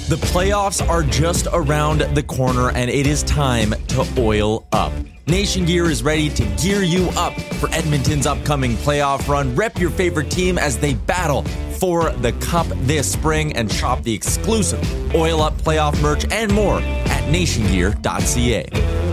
The playoffs are just around the corner, and it is time to oil up. Nation Gear is ready to gear you up for Edmonton's upcoming playoff run. Rep your favorite team as they battle for the cup this spring, and shop the exclusive Oil Up playoff merch and more at nationgear.ca.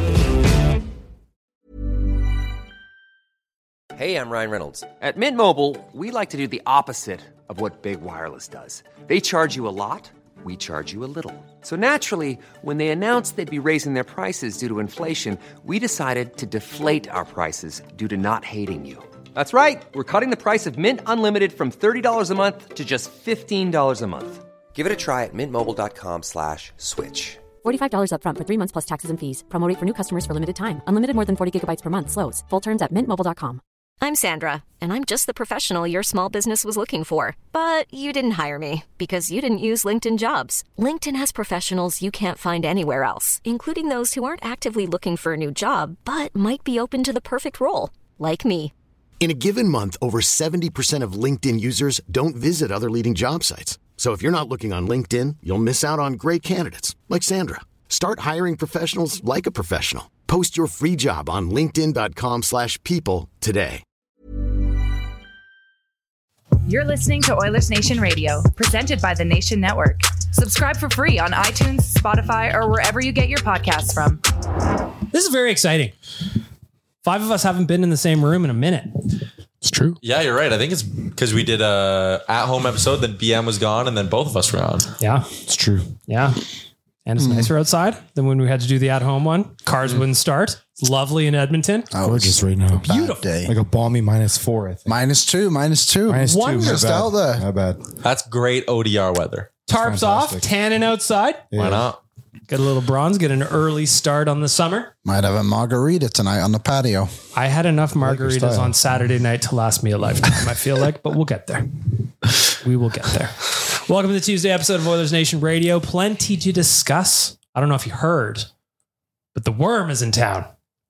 Hey, I'm Ryan Reynolds. At Mint Mobile, we like to do the opposite of what Big Wireless does. They charge you a lot, we charge you a little. So naturally, when they announced they'd be raising their prices due to inflation, we decided to deflate our prices due to not hating you. That's right. We're cutting the price of Mint Unlimited from $30 a month to just $15 a month. Give it a try at mintmobile.com/switch. $45 up front for 3 months plus taxes and fees. Promo rate for new customers for limited time. Unlimited more than 40 gigabytes per month. Slows full terms at mintmobile.com. I'm Sandra, and I'm just the professional your small business was looking for. But you didn't hire me because you didn't use LinkedIn Jobs. LinkedIn has professionals you can't find anywhere else, including those who aren't actively looking for a new job, but might be open to the perfect role, like me. In a given month, over 70% of LinkedIn users don't visit other leading job sites. So if you're not looking on LinkedIn, you'll miss out on great candidates like Sandra. Start hiring professionals like a professional. Post your free job on linkedin.com/people today. You're listening to Oilers Nation Radio, presented by the Nation Network. Subscribe for free on iTunes, Spotify, or wherever you get your podcasts from. This is very exciting. 5 of us haven't been in the same room in a minute. It's true. Yeah, you're right. I think it's because we did a at-home episode, then BM was gone, and then both of us were on. Yeah, It's true. yeah. And it's nicer outside than when we had to do the at-home one. Cars wouldn't start. It's lovely in Edmonton. Gorgeous right now. Beautiful. Day. Like a balmy -4, I think. -2. -2. Wonderful. Just out there. Not bad. That's great ODR weather. Tarps off, fantastic. tanning outside. Why not? Get a little bronze, get an early start on the summer. Might have a margarita tonight on the patio. I had enough your margaritas style. on Saturday night to last me a lifetime, I feel like, but we'll get there. We will get there. Welcome to the Tuesday episode of Oilers Nation Radio. Plenty to discuss. I don't know if you heard, but the Worm is in town.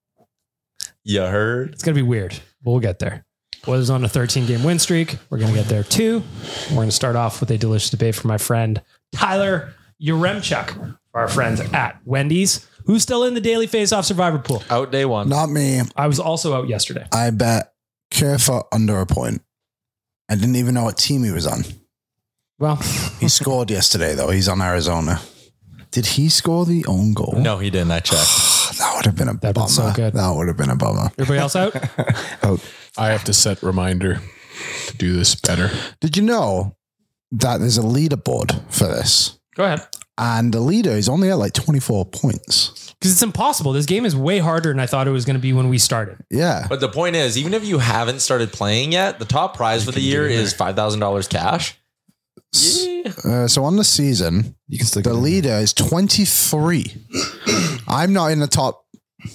You heard? It's going to be weird. We'll get there. Oilers on a 13-game win streak. We're going to get there too. We're going to start off with a delicious debate from my friend Tyler Yaremchuk, for our friends at Wendy's, who's still in the Daily Face-Off Survivor Pool. Out day one. Not me. I was also out yesterday. I bet Kerfoot under a point. I didn't even know what team he was on. Well, He scored yesterday, though. He's on Arizona. Did he score the own goal? No, he didn't. I checked. That would have been a That'd bummer. been so good. That would have been a bummer. everybody else out? I have to set reminder to do this better. Did you know that there's a leaderboard for this? Go ahead. And the leader is only at like 24 points. Because it's impossible. This game is way harder than I thought it was going to be when we started. Yeah. But the point is, even if you haven't started playing yet, the top prize for the year is $5,000 cash. Yeah. So on the season, You can stick the leader is 23. I'm not in the top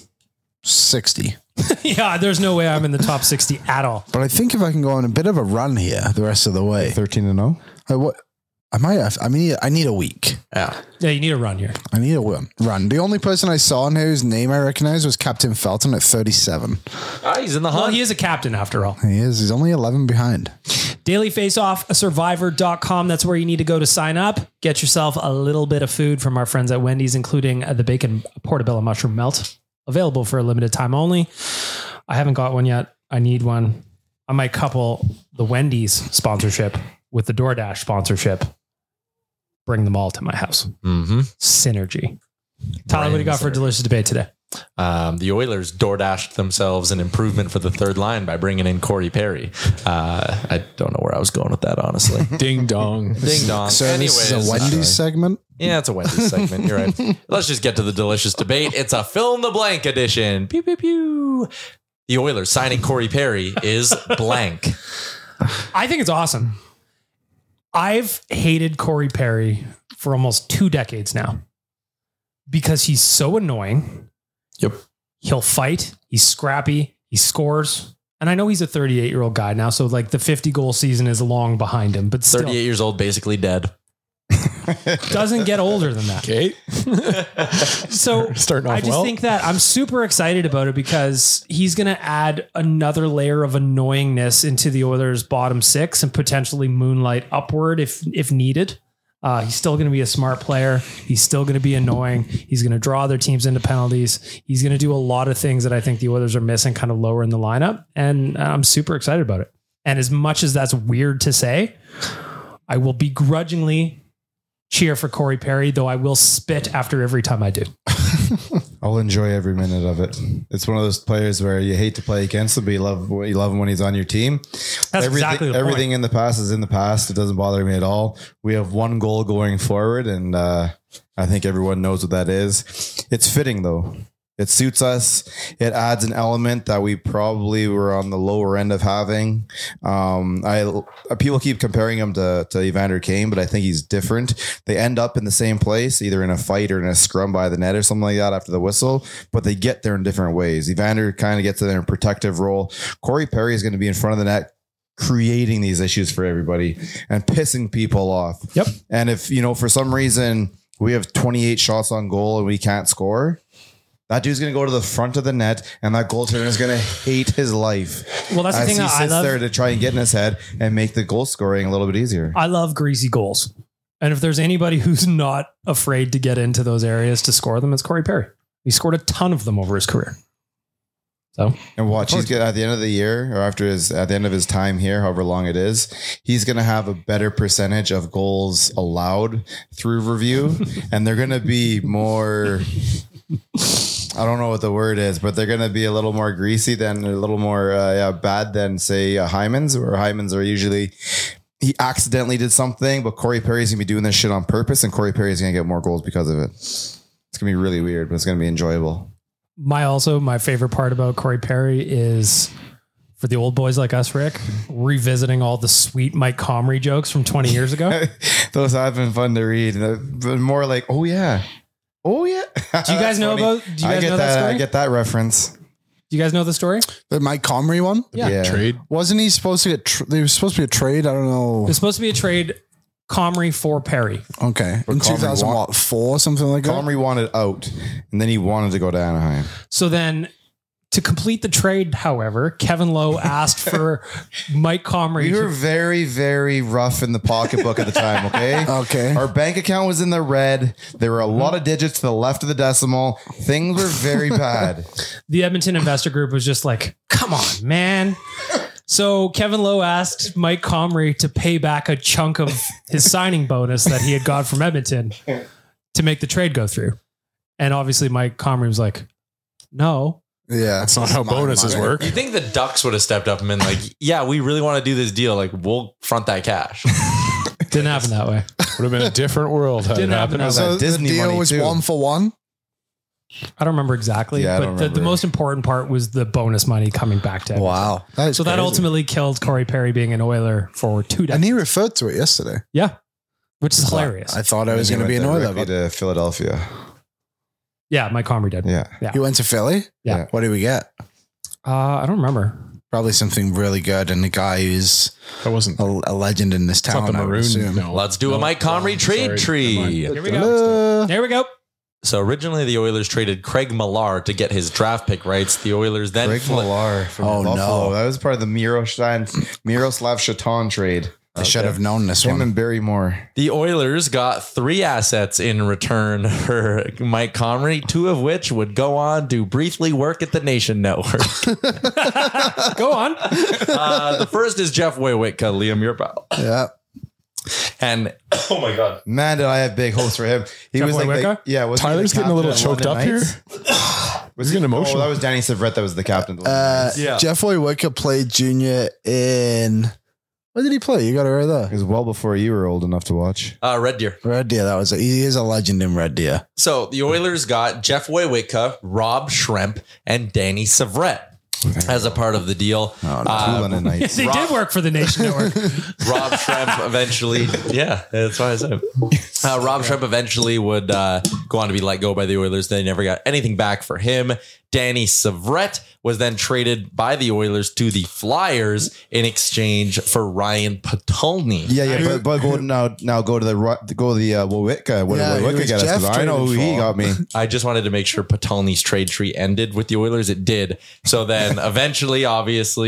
60. Yeah, there's no way I'm in the top 60 at all. But I think if I can go on a bit of a run here the rest of the way, 13-0. I might have. I mean, I need a week. Yeah. Yeah, you need a run here. I need a run. The only person I saw in whose name I recognized was Captain Felton at 37. He's in the Well, hunt. he is a captain after all. He is. He's only 11 behind. Daily Face-Off Survivor.com. That's where you need to go to sign up. Get yourself a little bit of food from our friends at Wendy's, including the bacon portobello mushroom melt. Available for a limited time only. I haven't got one yet. I need one. I might couple the Wendy's sponsorship with the DoorDash sponsorship. Bring them all to my house. Mm-hmm. Synergy. Tyler, what do you got for a delicious debate today? The Oilers DoorDashed themselves an improvement for the third line by bringing in Corey Perry. I don't know where I was going with that, honestly. Ding dong. Ding dong. So this is a Wendy's segment. Yeah, it's a Wendy's segment. You're right. Let's just get to the delicious debate. It's a fill in the blank edition. Pew, pew, pew. The Oilers signing Corey Perry is blank. I think it's awesome. I've hated Corey Perry for almost 2 decades now because he's so annoying. Yep. He'll fight. He's scrappy. He scores. And I know he's a 38-year-old guy now, so like the 50-goal season is long behind him, but still 38 years old, basically dead. doesn't get older than that. Okay. So Starting off I just well. think that I'm super excited about it because he's going to add another layer of annoyingness into the Oilers' bottom 6 and potentially moonlight upward if needed. He's still going to be a smart player. He's still going to be annoying. He's going to draw other teams into penalties. He's going to do a lot of things that I think the Oilers are missing kind of lower in the lineup. And I'm super excited about it. And as much as that's weird to say, I will begrudgingly cheer for Corey Perry, though I will spit after every time I do. I'll enjoy every minute of it. It's one of those players where you hate to play against him, but you love him when he's on your team. That's exactly the point. Everything in the past is in the past. It doesn't bother me at all. We have one goal going forward, and I think everyone knows what that is. It's fitting, though. It suits us. It adds an element that we probably were on the lower end of having. People keep comparing him to Evander Kane, but I think he's different. They end up in the same place, either in a fight or in a scrum by the net or something like that after the whistle, but they get there in different ways. Evander kind of gets there in a protective role. Corey Perry is going to be in front of the net, creating these issues for everybody and pissing people off. Yep. And if, for some reason we have 28 shots on goal and we can't score, that dude's going to go to the front of the net, and that goaltender is going to hate his life. Well, that's the thing he I sits love there to try and get in his head and make the goal scoring a little bit easier. I love greasy goals. And if there's anybody who's not afraid to get into those areas to score them, it's Corey Perry. He scored a ton of them over his career. So, and watch, he's at the end of the year, or at the end of his time here, however long it is, he's going to have a better percentage of goals allowed through review, and they're going to be more. I don't know what the word is, but they're going to be a little more greasy than a little more bad than say Hyman's, or Hyman's are usually he accidentally did something, but Corey Perry's going to be doing this shit on purpose, and Corey Perry's going to get more goals because of it. It's going to be really weird, but it's going to be enjoyable. My favorite part about Corey Perry is, for the old boys like us, Rick, revisiting all the sweet Mike Comrie jokes from 20 years ago. Those have been fun to read. But more like, oh yeah. Do you guys know about? Do you guys know that story? I get that reference. Do you guys know the story? The Mike Comrie one? Yeah. Trade. Wasn't he supposed to get? There was supposed to be a trade. I don't know. There's supposed to be a trade. Comrie for Perry. Okay. In 2004, something like that. Comrie wanted out, and then he wanted to go to Anaheim. So then, to complete the trade, however, Kevin Lowe asked for Mike Comrie. We were very, very rough in the pocketbook at the time, okay? Okay. Our bank account was in the red. There were a lot of digits to the left of the decimal. Things were very bad. The Edmonton Investor Group was just like, come on, man. So Kevin Lowe asked Mike Comrie to pay back a chunk of his signing bonus that he had got from Edmonton to make the trade go through. And obviously Mike Comrie was like, no. Yeah. That's not how bonuses work. You think the Ducks would have stepped up and been like, yeah, we really want to do this deal. Like, we'll front that cash. Didn't happen that way. Would have been a different world. Didn't happen that way. So Disney the deal money was too. 1-for-1. I don't remember exactly, Yeah, I but don't the remember. most important part was the bonus money coming back to him. Wow. That is So that crazy. ultimately killed Corey Perry being an Oiler for 2 decades. And he referred to it yesterday. Yeah. Which is hilarious. I thought I was going to be an Oiler. Directly to Philadelphia. Yeah, Mike Comrie did. Yeah. You went to Philly? Yeah. What did we get? I don't remember. Probably something really good. And the guy who's That wasn't. a legend in this It's not town, the I would maroon. assume. No. Let's do a Mike Comrie trade Sorry. Never mind. tree. Here we go. There we go. So originally the Oilers traded Craig Millar to get his draft pick rights. The Oilers then Greg Millar from Buffalo. no. That was part of the Miroslav Chaton trade. I should have known this Him one. and Barry Moore. The Oilers got 3 assets in return for Mike Comrie, 2 of which would go on to briefly work at the Nation Network. Go on. The first is Jeff Waywitka, Liam Yurpal. Yeah. And oh my God. Man, did I have big hopes for him. He Jeff was like, Waywitka? yeah. Was Tyler's getting a little choked up here. Was getting emotional. Oh, that was Danny Savret. That was the captain. Yeah. Jeff Waywitka played junior in... Where did he play? You got it right It there. was well before you were old enough to watch. Red Deer. Red Deer. He is a legend in Red Deer. So the Oilers got Jeff Waywitka, Rob Schremp, and Danny Savret as a part of the deal. Cooling and nights. They did work for the Nation Network. Rob Schremp eventually, yeah, that's why I said Rob Schremp eventually would go on to be let go by the Oilers. They never got anything back for him. Danny Savret was then traded by the Oilers to the Flyers in exchange for Ryan Potulny. Yeah, but go now go to the Waywitka. What Yeah, did who Waywitka was get us? Jeff 'Cause I know who traded he for. got me. I just wanted to make sure Potulny's trade tree ended with the Oilers. It did. So then eventually, obviously,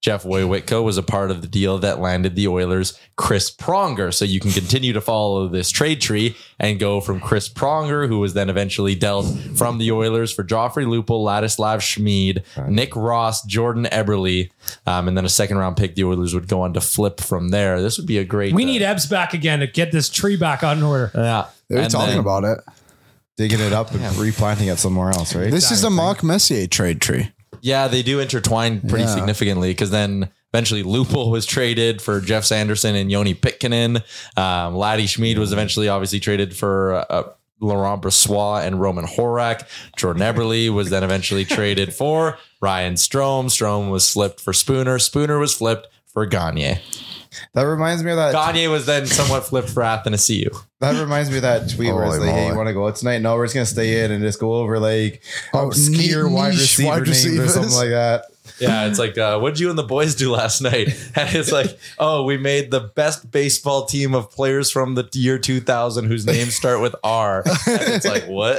Jeff Wojtko was a part of the deal that landed the Oilers Chris Pronger. So you can continue to follow this trade tree and go from Chris Pronger, who was then eventually dealt from the Oilers for Joffrey Lupul, Ladislav Schmid, Nick Ross, Jordan Eberle, and then a second round pick. The Oilers would go on to flip from there. This would be a great. We need Ebbs back again to get this tree back on order. Yeah, They're talking about it. Digging it up and replanting it somewhere else, right? This is the Mark Messier trade tree. Yeah, they do intertwine pretty significantly because then eventually Lupul was traded for Jeff Sanderson and Yoni Pitkinen. Laddie Schmid was eventually obviously traded for Laurent Brossoit and Roman Horak. Jordan Eberle was then eventually traded for Ryan Strome. Strome was flipped for Spooner. Spooner was flipped for Gagne. That reminds me of that. Gagne was then somewhat flipped for Athanasiou. That reminds me of that tweet where it's like, hey, you want to go out tonight? No, we're just going to stay in and just go over like obscure wide receiver names or something like that. Yeah, it's like, what'd you and the boys do last night? And it's like, oh, we made the best baseball team of players from the year 2000 whose names start with R. And it's like, what?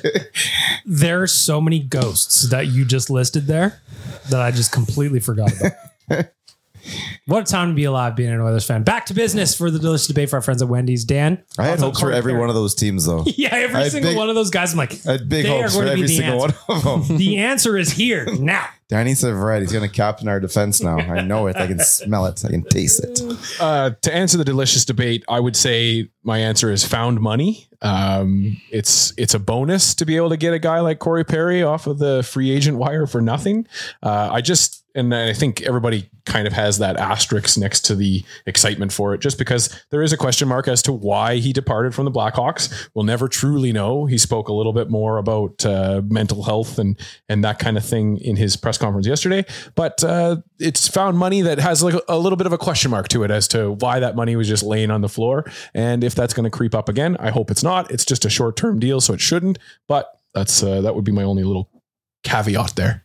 There are so many ghosts that you just listed there that I just completely forgot about. What a time to be alive being an Oilers fan. Back to business for the delicious debate for our friends at Wendy's. Dan? I had hopes for every one of those teams, though. Yeah, every single one of those guys. I'm like, I had big hopes for every single one of them. The answer is here now. Danny Severette, he's going to captain our defense now. I know it. I can smell it. I can taste it. To answer the delicious debate, I would say my answer is found money. It's a bonus to be able to get a guy like Corey Perry off of the free agent wire for nothing. And I think everybody kind of has that asterisk next to the excitement for it, just because there is a question mark as to why he departed from the Blackhawks. We'll never truly know. He spoke a little bit more about mental health and that kind of thing in his press conference yesterday, but it's found money that has like a little bit of a question mark to it as to why that money was just laying on the floor. And if that's going to creep up again, I hope it's not. It's just a short-term deal, so it shouldn't, but that would be my only little caveat there.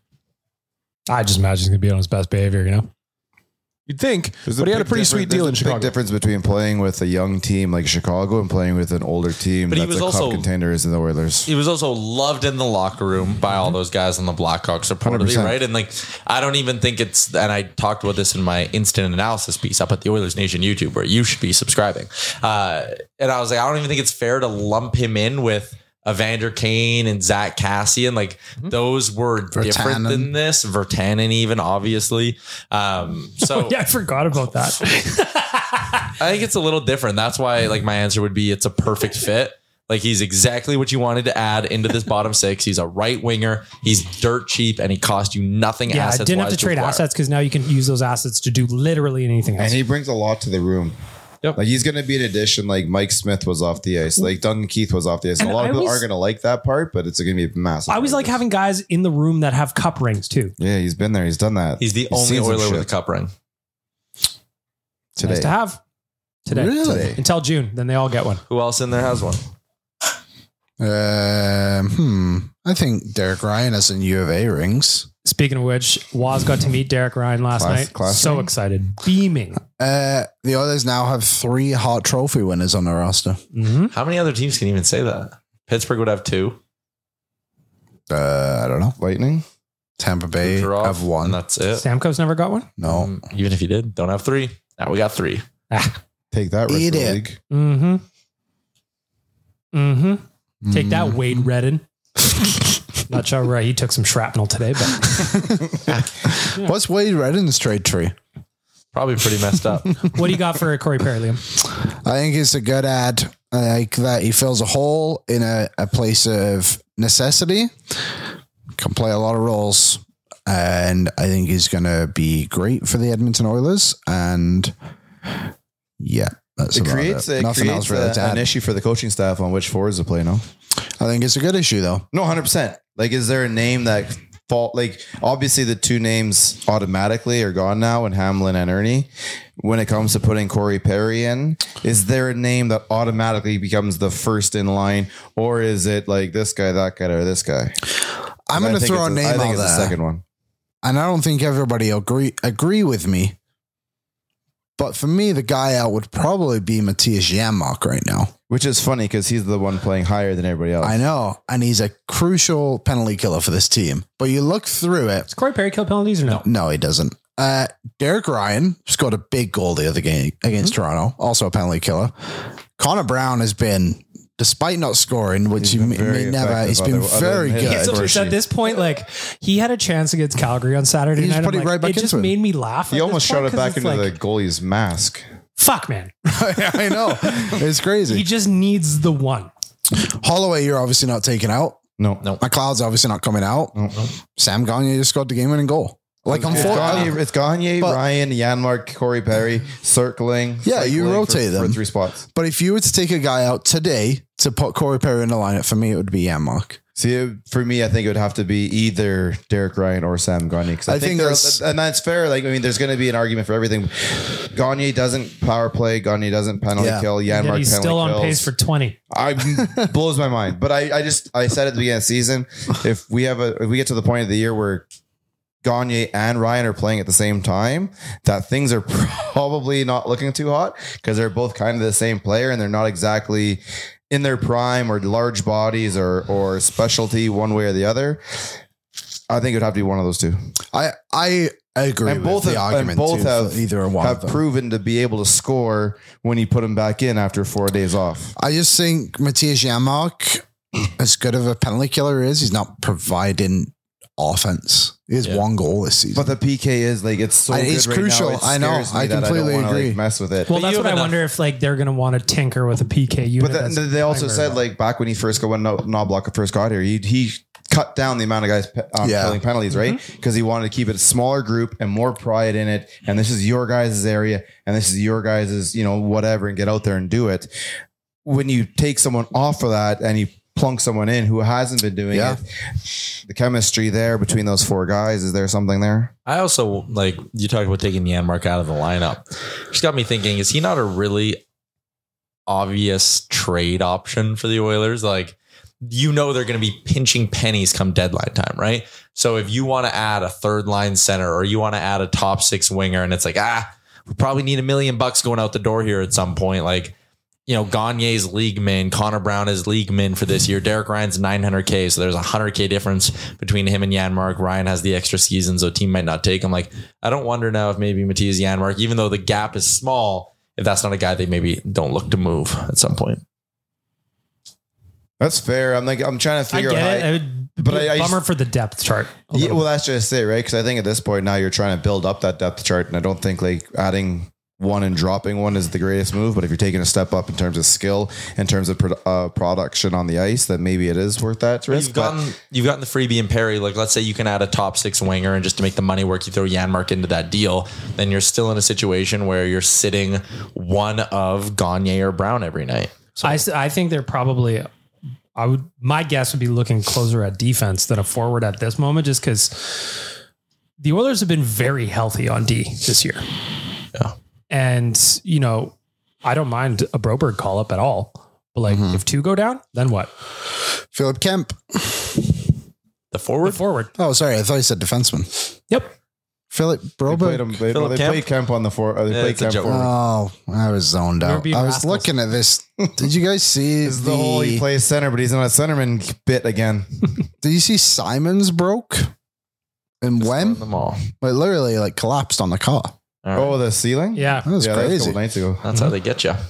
I just imagine he's going to be on his best behavior, you know? You'd think, but he had a pretty sweet deal in Chicago. Big difference between playing with a young team like Chicago and playing with an older team. But he that's was a also cup contenders in the Oilers. He was also loved in the locker room by all those guys on the Blackhawks, reportedly, 100%. right? And like, I don't even think it's, and I talked about this in my instant analysis piece up at the Oilers Nation YouTube, where you should be subscribing. And I was like, I don't even think it's fair to lump him in with Evander Kane and Zach Kassian. Like those were different than this. Virtanen even, obviously. So yeah, I forgot about that. I think it's a little different. That's why like my answer would be it's a perfect fit. Like he's exactly what you wanted to add into this bottom six. He's a right winger. He's dirt cheap and he cost you nothing. Yeah, I didn't have to trade assets because now you can use those assets to do literally anything else. And he brings a lot to the room. Yep. Like he's going to be an addition. Like Mike Smith was off the ice. Like Duncan Keith was off the ice. And a lot of people aren't going to like that part, but it's going to be massive. I always like having guys in the room that have cup rings too. Yeah, he's been there. He's done that. He's the only Oiler with a cup ring. Today. Nice to have. Today. Really? Today. Until June. Then they all get one. Who else in there has one? I think Derek Ryan has some U of A rings. Speaking of which, Waz got to meet Derek Ryan last night. So ring? excited. Beaming. The Oilers now have 3 Hart Trophy winners on their roster. Mm-hmm. How many other teams can even say that? Pittsburgh would have 2. I don't know. Lightning. Tampa Bay Kucherov, have 1. and that's it. Stamkos never got one? No. Even if you did, don't have 3. Now we got 3. Take that rest Eat of the it. league. Mm-hmm. Mm-hmm. Take that, Wade Redden. Not sure where he took some shrapnel today, but What's Wade Redden's trade tree? Probably pretty messed up. what do you got for Corey Perry, Liam? I think it's a good ad. I like that he fills a hole in a place of necessity. Can play a lot of roles. And I think he's going to be great for the Edmonton Oilers. And yeah, that's It about creates, it. Nothing else really to an add. issue for the coaching staff on which forwards to play now. I think it's a good issue though. No, 100%. Like, is there a name that fall? Like, obviously, the 2 names automatically are gone now, and Hamlin and Ernie. When it comes to putting Corey Perry in, is there a name that automatically becomes the first in line, or is it like this guy, that guy, or this guy? I'm going to throw a name I think out it's the there, second one. and I don't think everybody will agree with me. But for me, the guy out would probably be Matthias Janmark right now. Which is funny because he's the one playing higher than everybody else. I know. And he's a crucial penalty killer for this team. But you look through it. Does Corey Perry kill penalties or no? No, he doesn't. Derek Ryan scored a big goal the other game against Toronto, also a penalty killer. Connor Brown has been, despite not scoring, which he may never, he's been very good. So at this point, like, he had a chance against Calgary on Saturday night. put it right back it just into it. made me laugh. He almost shot it back into like, the goalie's mask. Fuck, man. I know. It's crazy. He just needs the one. Holloway, you're obviously not taking out. No. McLeod's obviously not coming out. No. Sam Gagner just scored the game-winning goal. Like, It's Gagner, Ryan, Janmark, Corey Perry circling. Yeah, you rotate them for 3 spots. But if you were to take a guy out today to put Corey Perry in the lineup, for me, it would be Janmark. See, for me, I think it would have to be either Derek Ryan or Sam Gagner. Because I think that's fair. Like, I mean, there's going to be an argument for everything. Gagner doesn't power play. Gagner doesn't penalty kill. Janmark he's penalty still on kills. pace for 20. Blows my mind. But I said at the beginning of the season, if we get to the point of the year where Gagner and Ryan are playing at the same time, that things are probably not looking too hot because they're both kind of the same player and they're not exactly in their prime or large bodies or specialty one way or the other. I think it would have to be one of those two. I agree and with both the have, argument. and both too, have either one have of them. proven to be able to score when you put them back in after 4 days off. I just think Matthias Janmark, as good of a penalty killer is, he's not providing offense. He has one goal this season. But the PK is like, it's so it's good crucial. right now. I know. I completely agree. Like, mess with it. Well, that's what I wonder if like they're going to want to tinker with a PK unit. But they also said like back when he first when Knoblauch first got here, he cut down the amount of guys killing penalties, right? Because he wanted to keep it a smaller group and more pride in it. And this is your guys' area, and this is your guys' whatever, and get out there and do it. When you take someone off of that and you plunk someone in who hasn't been doing it, the chemistry there between those 4 guys, is there something there? I also, like, you talked about taking Janmark out of the lineup. Just got me thinking, is he not a really obvious trade option for the Oilers? Like, they're going to be pinching pennies come deadline time, right? So if you want to add a third line center or you want to add a top 6 winger and it's like, we probably need $1 million going out the door here at some point. Like, Gagner's league min, Connor Brown is league min for this year. Derek Ryan's $900K. So there's $100K difference between him and Janmark. Ryan has the extra season, so a team might not take him. Like, I don't wonder now if maybe Matthias Janmark, even though the gap is small, if that's not a guy they maybe don't look to move at some point. That's fair. I'm trying to figure out it would be a bummer for the depth chart. Yeah, well, that's just it, right? Because I think at this point now you're trying to build up that depth chart, and I don't think like adding one and dropping one is the greatest move. But if you're taking a step up in terms of skill, in terms of production on the ice, then maybe it is worth that risk. You've gotten the freebie and Perry. Like, let's say you can add a top 6 winger, and just to make the money work, you throw Janmark into that deal. Then you're still in a situation where you're sitting one of Gagner or Brown every night. So I think they're probably. My guess would be looking closer at defense than a forward at this moment, just because the Oilers have been very healthy on D this year. Yeah. And, I don't mind a Broberg call up at all, but like if 2 go down, then what? Philip Kemp. The forward? The forward. Oh, sorry. I thought you said defenseman. Yep. Philip Broberg. They played Kemp on the 4. They played Kemp forward. Oh, I was zoned out. I was looking at this. Did you guys see the whole he plays center, but he's not a centerman bit again? Did you see Simons broke? And when? Them all. Like literally like collapsed on the car. Right. Oh, the ceiling? Yeah. That was That was a crazy. couple nights ago. That's how they get you.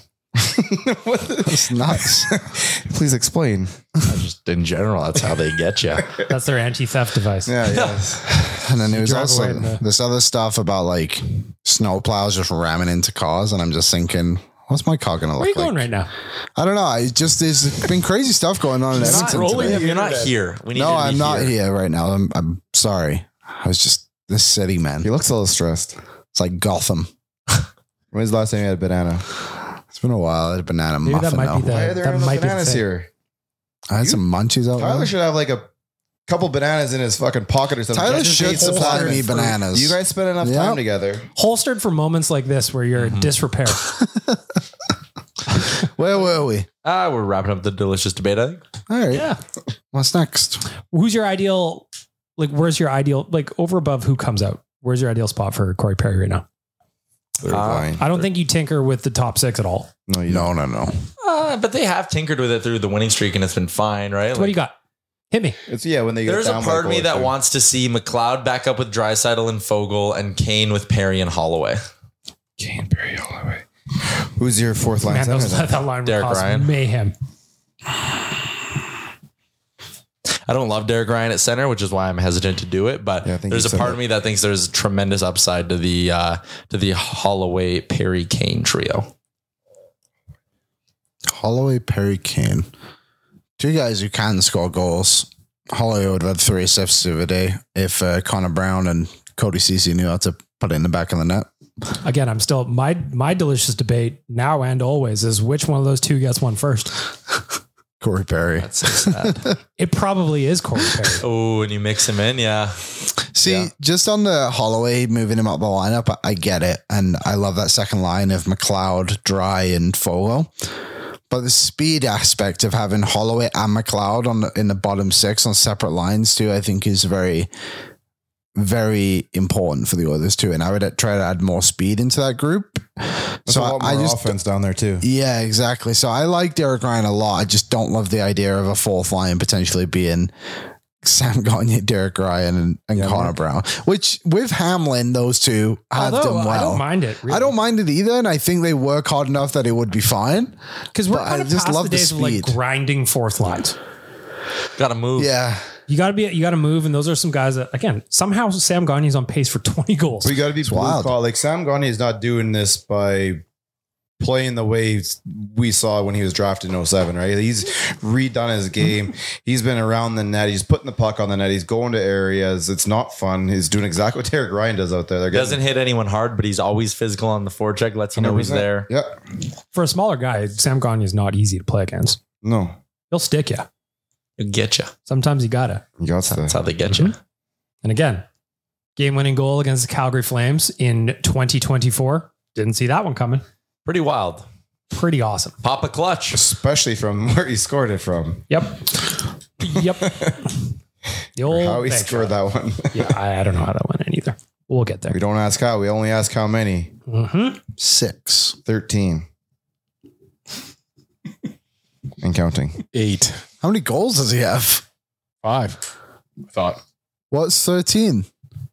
That's nuts. Please explain. Just in general, that's how they get you. That's their anti-theft device. Yeah. And then there was drive also away in the- this other stuff about like snow plows just ramming into cars. And I'm just thinking, what's my car going to look Where are you like? going right now? I don't know. There's been crazy stuff going on in Edmonton today. You're not here. We need No, you to be I'm not here right now. I'm sorry. I was just this city, man. He looks a little stressed. It's like Gotham. When's the last time you had a banana? It's been a while. I had a banana Maybe muffin that might be now. Why are the there that no might be the bananas thing. here? I had some munchies out Tyler there. should have like a couple bananas in his fucking pocket or something. Tyler Just in should case of supply time. me bananas. You guys spend enough Yep. time together. Holstered for moments like this where you're in disrepair. Where were we? We're wrapping up the delicious debate, I think. All right. Yeah. What's next? Who's your ideal? Like, where's your ideal? Like, over above who comes out? Where's your ideal spot for Corey Perry right now? Third line. I don't think you tinker with the top 6 at all. No, you don't. No. But they have tinkered with it through the winning streak, and it's been fine, right? So what do you got? Hit me. It's when they get There's a down by part of me goal, that too. wants to see McLeod back up with Draisaitl and Fogle and Kane with Perry and Holloway. Kane, Perry, Holloway. Who's your fourth line Man, center? then? that line would Derek cause Ryan. mayhem. I don't love Derek Ryan at center, which is why I'm hesitant to do it. But Yeah, I think there's you a said part that. of me that thinks there's tremendous upside to the Holloway Perry Kane trio. Holloway, Perry, Kane. Two guys who can score goals. Holloway would have had 3 assists the other day if Connor Brown and Cody Ceci knew how to put it in the back of the net. Again, I'm still my delicious debate now and always is which one of those two gets one first. Corey Perry. That's so sad. It probably is Corey Perry. Oh, and you mix him in, yeah. See, just on the Holloway moving him up the lineup, I get it. And I love that second line of McLeod, Dry, and Fogle. But the speed aspect of having Holloway and McLeod in the bottom 6 on separate lines too, I think is very, very important for the Oilers too. And I would try to add more speed into that group. That's a lot more offense down there too. Yeah, exactly. So I like Derek Ryan a lot. I just don't love the idea of a fourth line potentially being Sam Gagner, Derek Ryan, and Connor Brown, which with Hamlin, those two have done well. I don't mind it. Really. I don't mind it either. And I think they work hard enough that it would be fine. Because we're But kind I of just past love the the days of like speed. grinding fourth lines. Got to move. Yeah. You got to move. And those are some guys that, again, somehow Sam Gagner's on pace for 20 goals. We got to be blue wild. collar. Like Sam Gagner is not doing this by playing the way we saw when he was drafted in 07, right? He's redone his game. He's been around the net. He's putting the puck on the net. He's going to areas. It's not fun. He's doing exactly what Derek Ryan does out there. Doesn't hit anyone hard, but he's always physical on the forecheck. Lets you know he's there. Yeah. For a smaller guy, Sam Gagner is not easy to play against. No. He'll stick you. He'll get you. Sometimes you got to. That's how they get you. And again, game-winning goal against the Calgary Flames in 2024. Didn't see that one coming. Pretty wild. Pretty awesome. Pop a clutch. Especially from where he scored it from. Yep. The old How he bank scored shot. that one. Yeah, I don't know how that went in either. We'll get there. We don't ask how. We only ask how many. 6. 13. And counting. 8. How many goals does he have? 5. I thought. What's 13?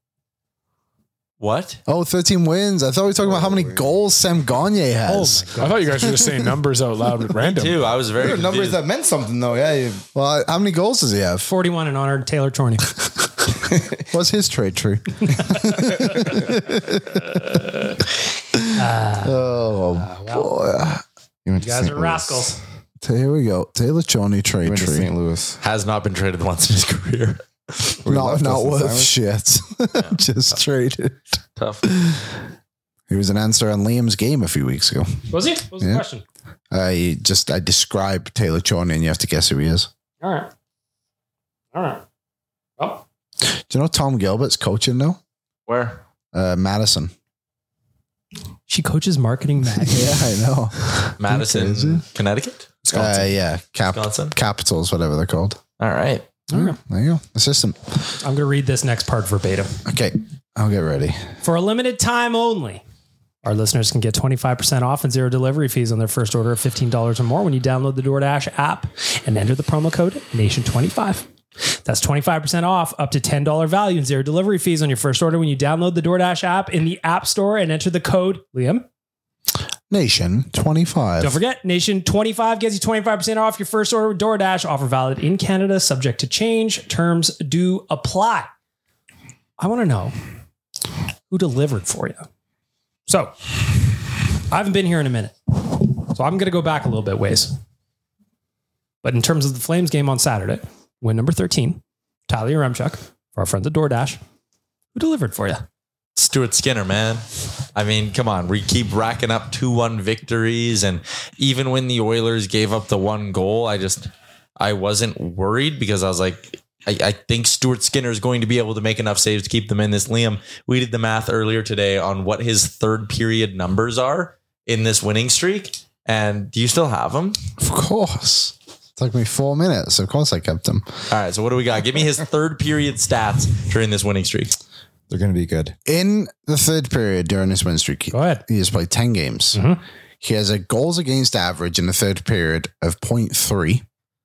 What? Oh, 13 wins. I thought we were talking about how many goals Sam Gagner has. I thought you guys were just saying numbers out loud at random. Too. I was very There are numbers confused. that meant something though. Yeah. Well, how many goals does he have? 41 in honor of Taylor Chorney. What's his trade tree? Boy. You You guys are rascals. Here we go. Taylor Chorney trade Went to tree. St. Louis. Has not been traded once in his career. Not left us in worth silence. shit. Just traded. Tough. He was an answer on Liam's game a few weeks ago. Was he? What was the Yeah. question? I describe Taylor Chorney and you have to guess who he is. All right. Well, Do you know Tom Gilbert's coaching now? Where? Madison. she coaches marketing mag. Yeah, I know. Madison, Connecticut? Yeah. Wisconsin? Capitals, whatever they're called. All right. There you go. Assistant. I'm going to read this next part verbatim. Okay. I'll get ready. For a limited time only, our listeners can get 25% off and 0 delivery fees on their first order of $15 or more when you download the DoorDash app and enter the promo code NATION25. That's 25% off up to $10 value and 0 delivery fees on your first order when you download the DoorDash app in the App Store and enter the code, Liam. Nation 25. Don't forget, Nation25 gets you 25% off your first order with DoorDash. Offer valid in Canada, subject to change. Terms do apply. I want to know who delivered for you. So, I haven't been here in a minute. So, I'm going to go back a little bit ways. But in terms of the Flames game on Saturday, win number 13, Tyler Yaremchuk, for our friends at DoorDash, who delivered for you? Stuart Skinner, man. I mean, come on. We keep racking up 2-1 victories. And even when the Oilers gave up the 1 goal, I wasn't worried because I was like, I think Stuart Skinner is going to be able to make enough saves to keep them in this. Liam, we did the math earlier today on what his third period numbers are in this winning streak. And do you still have them? Of course. It took me 4 minutes. Of course I kept them. All right. So what do we got? Give me his third period stats during this winning streak. They're going to be good. In the third period during this win streak, Go ahead. he has played 10 games. He has a goals against average in the third period of 0.3,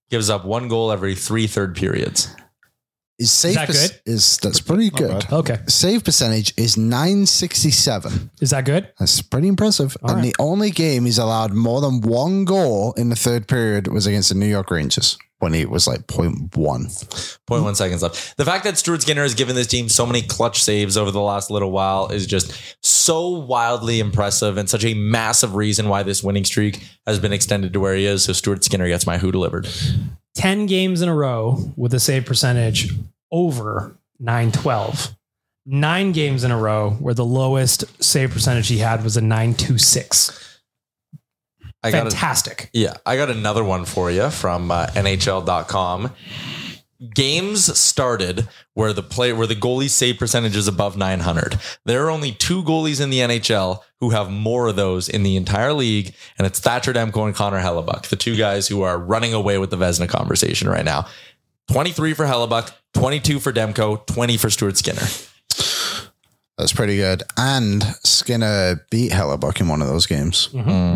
gives up 1 goal every 3 third periods. Is safe that good? That's pretty good. Okay. Save percentage is 967. Is that good? That's pretty impressive. All and right. the only game he's allowed more than 1 goal in the third period was against the New York Rangers when he was like 0.1. 0.1 seconds left. The fact that Stuart Skinner has given this team so many clutch saves over the last little while is just so wildly impressive and such a massive reason why this winning streak has been extended to where he is. So Stuart Skinner gets my who delivered. 10 games in a row with a save percentage over 912. 9 games in a row where the lowest save percentage he had was a 926. Fantastic. I got another one for you from NHL.com. Games started where the goalie save percentage is above 900. There are only 2 goalies in the NHL who have more of those in the entire league, and it's Thatcher Demko and Connor Hellebuck, the 2 guys who are running away with the Vezina conversation right now. 23 for Hellebuck, 22 for Demko, 20 for Stuart Skinner. That's pretty good. And Skinner beat Hellebuck in one of those games.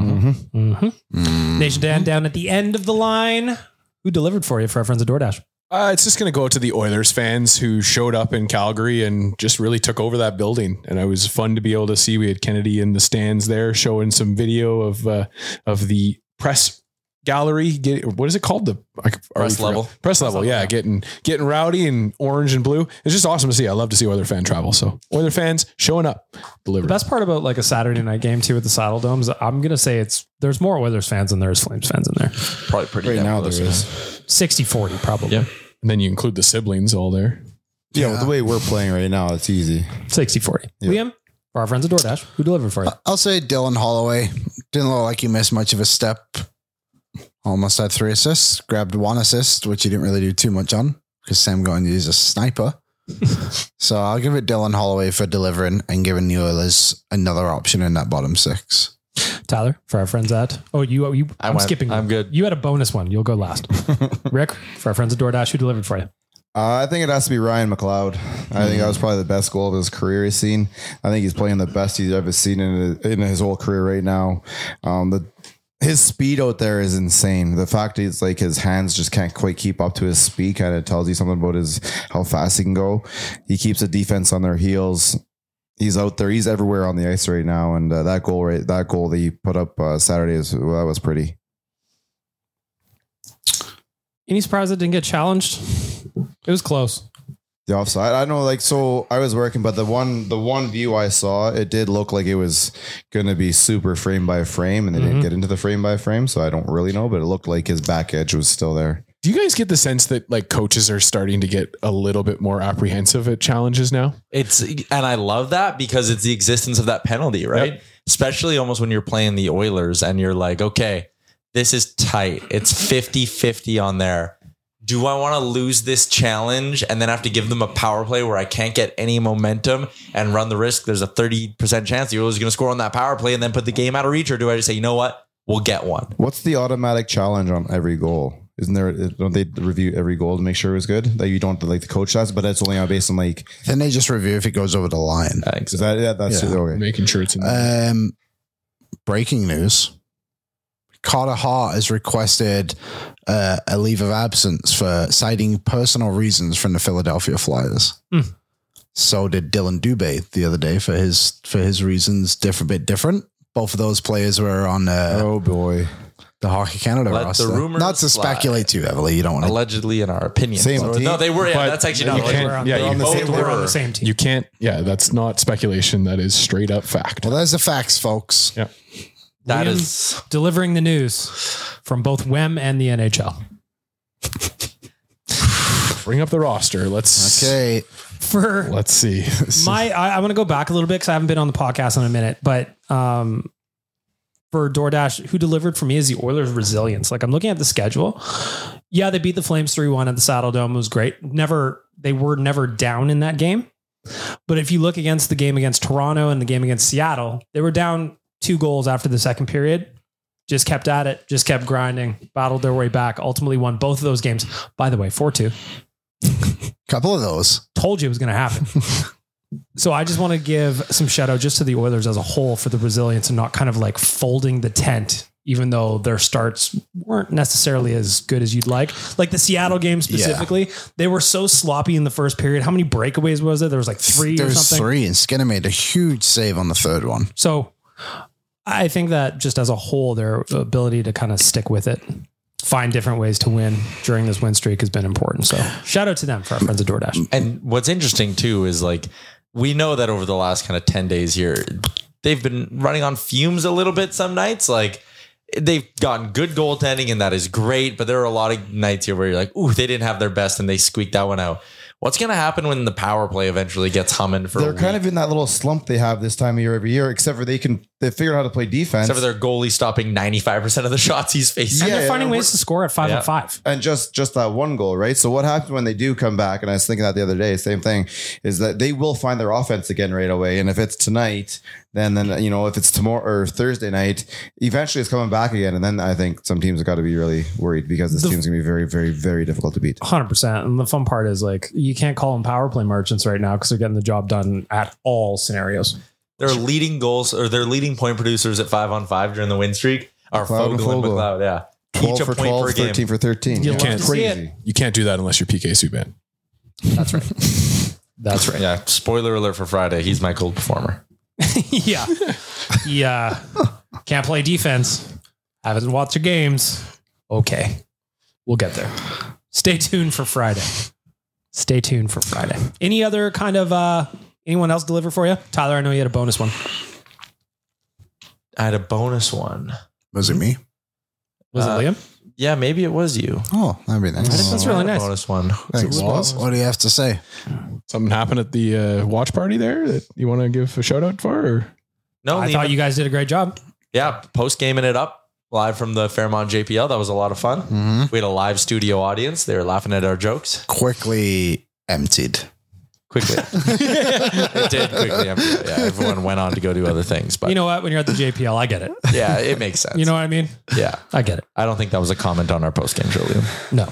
Nation Dan down at the end of the line. Who delivered for you for our friends at DoorDash? It's just going to go out to the Oilers fans who showed up in Calgary and just really took over that building. And it was fun to be able to see. We had Kennedy in the stands there showing some video of the press gallery. What is it called? The Press level. Press level. Yeah. Getting rowdy and orange and blue. It's just awesome to see. I love to see Oiler fan travel. So Oiler fans showing up, delivering. The best part about like a Saturday night game too with the Saddle Domes, I'm going to say there's more Oilers fans than there is Flames fans in there. Probably pretty Right damn now close. there is. 60-40 probably. Yeah. And then you include the siblings all there. Yeah, with the way we're playing right now, it's easy. 60-40. Liam, for our friends at DoorDash, who delivered for you? I'll say Dylan Holloway. Didn't look like he missed much of a step. Almost had 3 assists. Grabbed 1 assist, which he didn't really do too much on because Sam Gordon is a sniper. So I'll give it Dylan Holloway for delivering and giving the Oilers another option in that bottom 6. Tyler, for our friends at... I'm skipping. I'm good. You had a bonus one. You'll go last. Rick, for our friends at DoorDash, who delivered for you? I think it has to be Ryan McLeod. I think that was probably the best goal of his career he's seen. I think he's playing the best he's ever seen in his whole career right now. His speed out there is insane. The fact is like his hands just can't quite keep up to his speed kind of tells you something about how fast he can go. He keeps the defense on their heels. He's out there. He's everywhere on the ice right now. And that goal that he put up Saturday that was pretty. Any surprise it didn't get challenged? It was close. The offside. I know, so I was working, but the one view I saw, it did look like it was going to be super frame by frame, and they didn't get into the frame by frame, so I don't really know, but it looked like his back edge was still there. Do you guys get the sense that like coaches are starting to get a little bit more apprehensive at challenges now? And I love that because it's the existence of that penalty, right? Yep. Especially almost when you're playing the Oilers and you're like, okay, this is tight. It's 50-50 on there. Do I want to lose this challenge and then have to give them a power play where I can't get any momentum and run the risk? There's a 30% chance the Oilers are going to score on that power play and then put the game out of reach. Or do I just say, you know what? We'll get one. What's the automatic challenge on every goal? Isn't there? Don't they review every goal to make sure it's good? That you don't have to the coach does, but that's only based on like. Then they just review if it goes over the line. I think so. Is that that's okay. Making sure it's in breaking news. Carter Hart has requested a leave of absence for citing personal reasons from the Philadelphia Flyers. So did Dylan Dubé the other day for his reasons. Different. Both of those players were on. Oh boy. The Hockey Canada roster. The rumors not to speculate too heavily. You don't want to. Allegedly, in our opinion. Same team. No, they were. Yeah, But that's actually not. you can't- They're on the same team. You can't. Yeah, that's not speculation. That is straight up fact. Well, there's the facts, folks. Yeah. That Liam is delivering the news from both WEM and the NHL. Bring up the roster. Let's Okay. Let's see. I want to go back a little bit because I haven't been on the podcast in a minute, but for DoorDash, who delivered for me is the Oilers' resilience. Like I'm looking at the schedule. Yeah, they beat the Flames 3-1 at the Saddle Dome. It was great. They were never down in that game. But if you look against the game against Toronto and the game against Seattle, they were down 2 goals after the second period. Just kept at it, just kept grinding, battled their way back, ultimately won both of those games. By the way, 4-2. Couple of those. Told you it was going to happen. So I just want to give some shout out just to the Oilers as a whole for the resilience and not kind of like folding the tent, even though their starts weren't necessarily as good as you'd like. Like the Seattle game specifically, they were so sloppy in the first period. How many breakaways was there? There was like 3 or something. 3, and Skinner made a huge save on the third one. So I think that just as a whole, their ability to kind of stick with it, find different ways to win during this win streak has been important. So shout out to them for our friends at DoorDash. And what's interesting too is like, we know that over the last kind of 10 days here, they've been running on fumes a little bit some nights. Like they've gotten good goaltending and that is great. But there are a lot of nights here where you're like, ooh, they didn't have their best and they squeaked that one out. What's going to happen when the power play eventually gets humming for They're kind of in that little slump they have this time of year every year, except for they figured out how to play defense. Except for their goalie stopping 95% of the shots he's facing. And they're finding ways to score at 5-on-5. And just that one goal, right? So what happens when they do come back, and I was thinking that the other day, same thing, is that they will find their offense again right away. And if it's tonight, then if it's tomorrow or Thursday night, eventually it's coming back again. And then I think some teams have got to be really worried because this team's going to be very, very, very difficult to beat. 100%. And the fun part is like, you can't call them power play merchants right now because they're getting the job done at all scenarios. Their leading goals or their leading point producers at 5-on-5 during the win streak are Fogle and McLeod. Yeah. 12 Each for a point 12, per game. 13 for 13. You can't see it. You can't do that unless you're PK Subban. That's right. That's right. Yeah. Spoiler alert for Friday. He's my cold performer. Yeah. Yeah. Can't play defense. Haven't watched your games. Okay. We'll get there. Stay tuned for Friday. Stay tuned for Friday. Any other kind of, anyone else deliver for you? Tyler, I know you had a bonus one. I had a bonus one. Was it me? Was it Liam? Yeah, maybe it was you. Oh, that'd be nice. That's really nice. Bonus one. Thanks. What do you have to say? Something happened at the watch party there that you want to give a shout out for? Or? No, I thought you guys did a great job. Yeah, post gaming it up live from the Fairmont JPL. That was a lot of fun. Mm-hmm. We had a live studio audience. They were laughing at our jokes. Quickly emptied. Quickly. It did quickly empty. Yeah, everyone went on to go do other things. But You know what? When you're at the JPL, I get it. yeah, it makes sense. You know what I mean? Yeah. I get it. I don't think that was a comment on our post game show, Liam. No.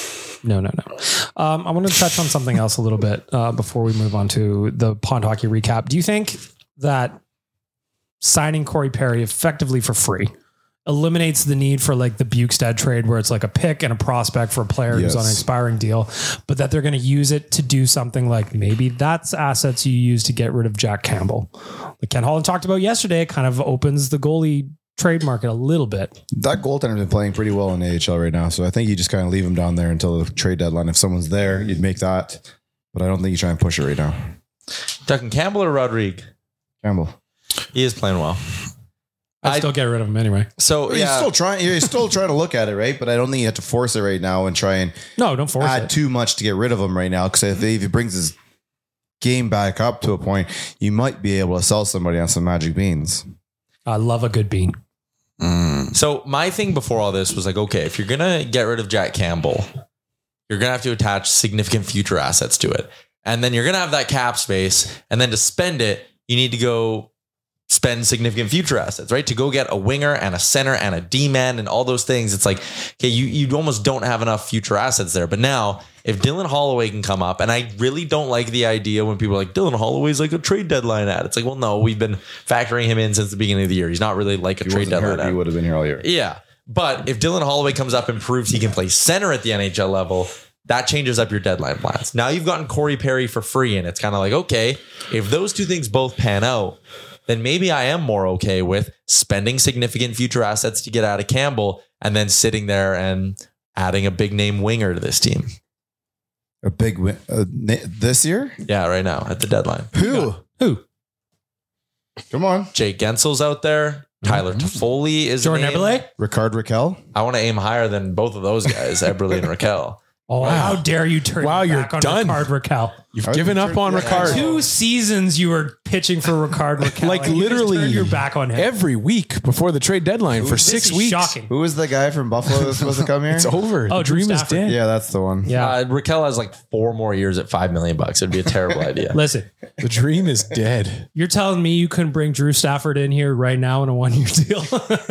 I want to touch on something else a little bit before we move on to the Pond Hockey recap. Do you think that signing Corey Perry effectively for free eliminates the need for like the Bukestad trade where it's like a pick and a prospect for a player who's on an expiring deal, but that they're going to use it to do something like maybe that's assets you use to get rid of Jack Campbell? Like Ken Holland talked about yesterday, it kind of opens the goalie trade market a little bit. That goaltender's been playing pretty well in AHL right now. So I think you just kind of leave him down there until the trade deadline. If someone's there, you'd make that. But I don't think you try and push it right now. Duncan Campbell or Rodrigue? Campbell. He is playing well. I'd still get rid of him anyway. So You're still trying to look at it, right? But I don't think you have to force it right now and try and don't force add it. too much to get rid of him right now. Because if he brings his game back up to a point, you might be able to sell somebody on some magic beans. I love a good bean. So my thing before all this was like, okay, if you're going to get rid of Jack Campbell, you're going to have to attach significant future assets to it. And then you're going to have that cap space. And then to spend it, you need to go spend significant future assets, right? To go get a winger and a center and a D-man and all those things. It's like, okay, you almost don't have enough future assets there. But now if Dylan Holloway can come up, and I really don't like the idea when people are like, Dylan Holloway's like a trade deadline ad. It's like, well, no, we've been factoring him in since the beginning of the year. He's not really like a trade deadline ad. He would have been here all year. Yeah. But if Dylan Holloway comes up and proves he can play center at the NHL level, that changes up your deadline plans. Now you've gotten Corey Perry for free, and it's kind of like, okay, if those two things both pan out, then maybe I am more okay with spending significant future assets to get out of Campbell and then sitting there and adding a big name winger to this team. A big win this year? Yeah, right now at the deadline. Who? Come on. Jake Gensel's out there. Tyler Toffoli is Jordan a name. Eberle? Ricard Raquel? I want to aim higher than both of those guys, Eberle and Raquel. Oh, how dare you turn you're back on done. Ricard Raquel. You've given up on Ricard. 2 seasons you were pitching for Ricard Raquel. Like and you just literally turned your back on him. every week before the trade deadline for This 6 is weeks. shocking. Who was the guy from Buffalo that was supposed to come here? It's over. Oh, the Drew dream is Stafford. dead. Yeah, that's the one. Yeah. Raquel has like 4 more years at $5 million. It'd be a terrible idea. Listen, The dream is dead. you're telling me you couldn't bring Drew Stafford in here right now in a 1-year deal?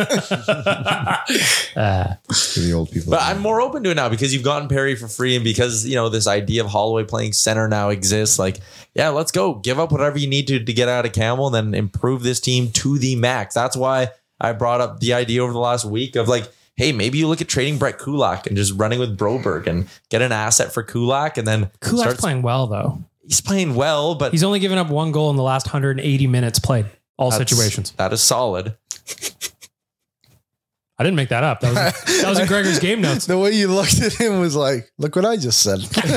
To the old people. But I'm more open to it now because you've gotten Perry for free, and because, you know, this idea of Holloway playing center now exists. Like, yeah, let's go. Give up whatever you need to get out of Campbell and then improve this team to the max. That's why I brought up the idea over the last week of like, hey, maybe you look at trading Brett Kulak and just running with Broberg and get an asset for Kulak. And then Kulak's playing well, though. He's playing well, but he's only given up 1 goal in the last 180 minutes played, all situations. That is solid. I didn't make that up. That was in Gregor's game notes. The way you looked at him was like, look what I just said. He